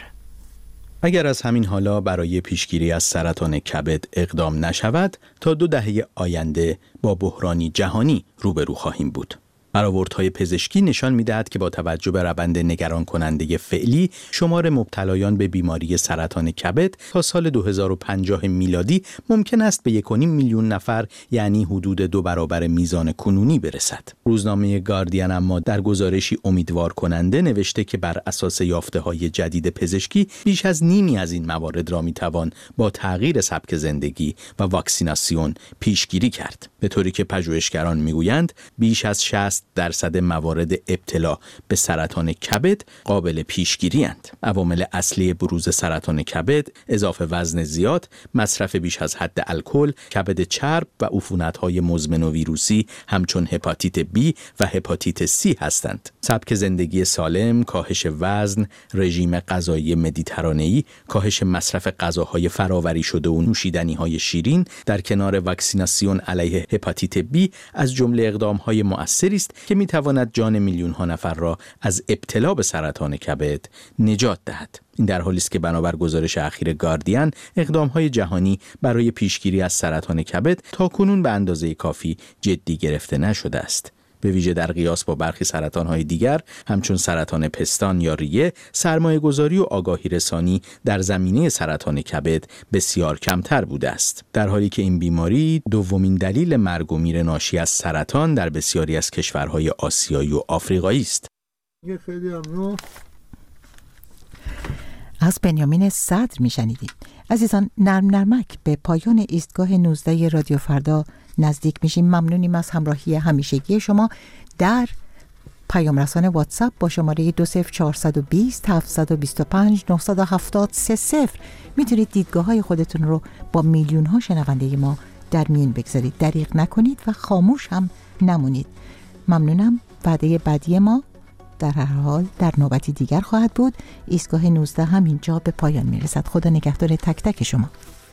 اگر از همین حالا برای پیشگیری از سرطان کبد اقدام نشود، تا دو دهه آینده با بحرانی جهانی روبرو خواهیم بود. برآوردهای پزشکی نشان می‌دهد که با توجه به روند نگران کننده فعلی، شمار مبتلایان به بیماری سرطان کبد تا سال دو هزار و پنجاه میلادی ممکن است به یک و نیم میلیون نفر، یعنی حدود دو برابر میزان کنونی برسد. روزنامه گاردین اما در گزارشی امیدوار کننده نوشته که بر اساس یافته‌های جدید پزشکی بیش از نیمی از این موارد را می‌توان با تغییر سبک زندگی و واکسیناسیون پیشگیری کرد، به طوری که پژوهشگران میگویند بیش از شصت درصد موارد ابتلا به سرطان کبد قابل پیشگیری اند. عوامل اصلی بروز سرطان کبد اضافه وزن زیاد، مصرف بیش از حد الکل، کبد چرب و عفونت‌های مزمن و ویروسی همچون هپاتیت بی و هپاتیت سی هستند. سبک زندگی سالم، کاهش وزن، رژیم غذایی مدیترانه‌ای، کاهش مصرف غذاهای فراوری شده و نوشیدنی‌های شیرین در کنار واکسیناسیون علیه هپاتیت بی از جمله اقدام‌های مؤثری است که می‌تواند جان میلیون‌ها نفر را از ابتلا به سرطان کبد نجات دهد. این در حالی است که بنابر گزارش اخیر گاردین، اقدام‌های جهانی برای پیشگیری از سرطان کبد تاکنون به اندازه کافی جدی گرفته نشده است. به ویژه در قیاس با برخی سرطان‌های دیگر همچون سرطان پستان یا ریه، سرمایه‌گذاری و آگاهی رسانی در زمینه سرطان کبد بسیار کمتر بوده است، در حالی که این بیماری دومین دلیل مرگ و میر ناشی از سرطان در بسیاری از کشورهای آسیایی و آفریقایی است. از بنیامین صدر میشنیدید. عزیزان، نرم نرمک به پایان ایستگاه نوزده رادیو فردا نزدیک میشیم. ممنونیم از همراهی همیشگی شما. در پیام رسان واتساپ با شماره دو صفر چهارصد و بیست هفتصد و بیست و پنج نهصد و هفتاد سه صفر میتونید دیدگاه های خودتون رو با میلیون ها شنونده ما در میون بگذارید. دریغ نکنید و خاموش هم نمونید. ممنونم. وعده بعدی ما در هر حال در نوبتی دیگر خواهد بود. ایستگاه نوزده هم اینجا به پایان میرسد. خدا نگهدار تک تک شما.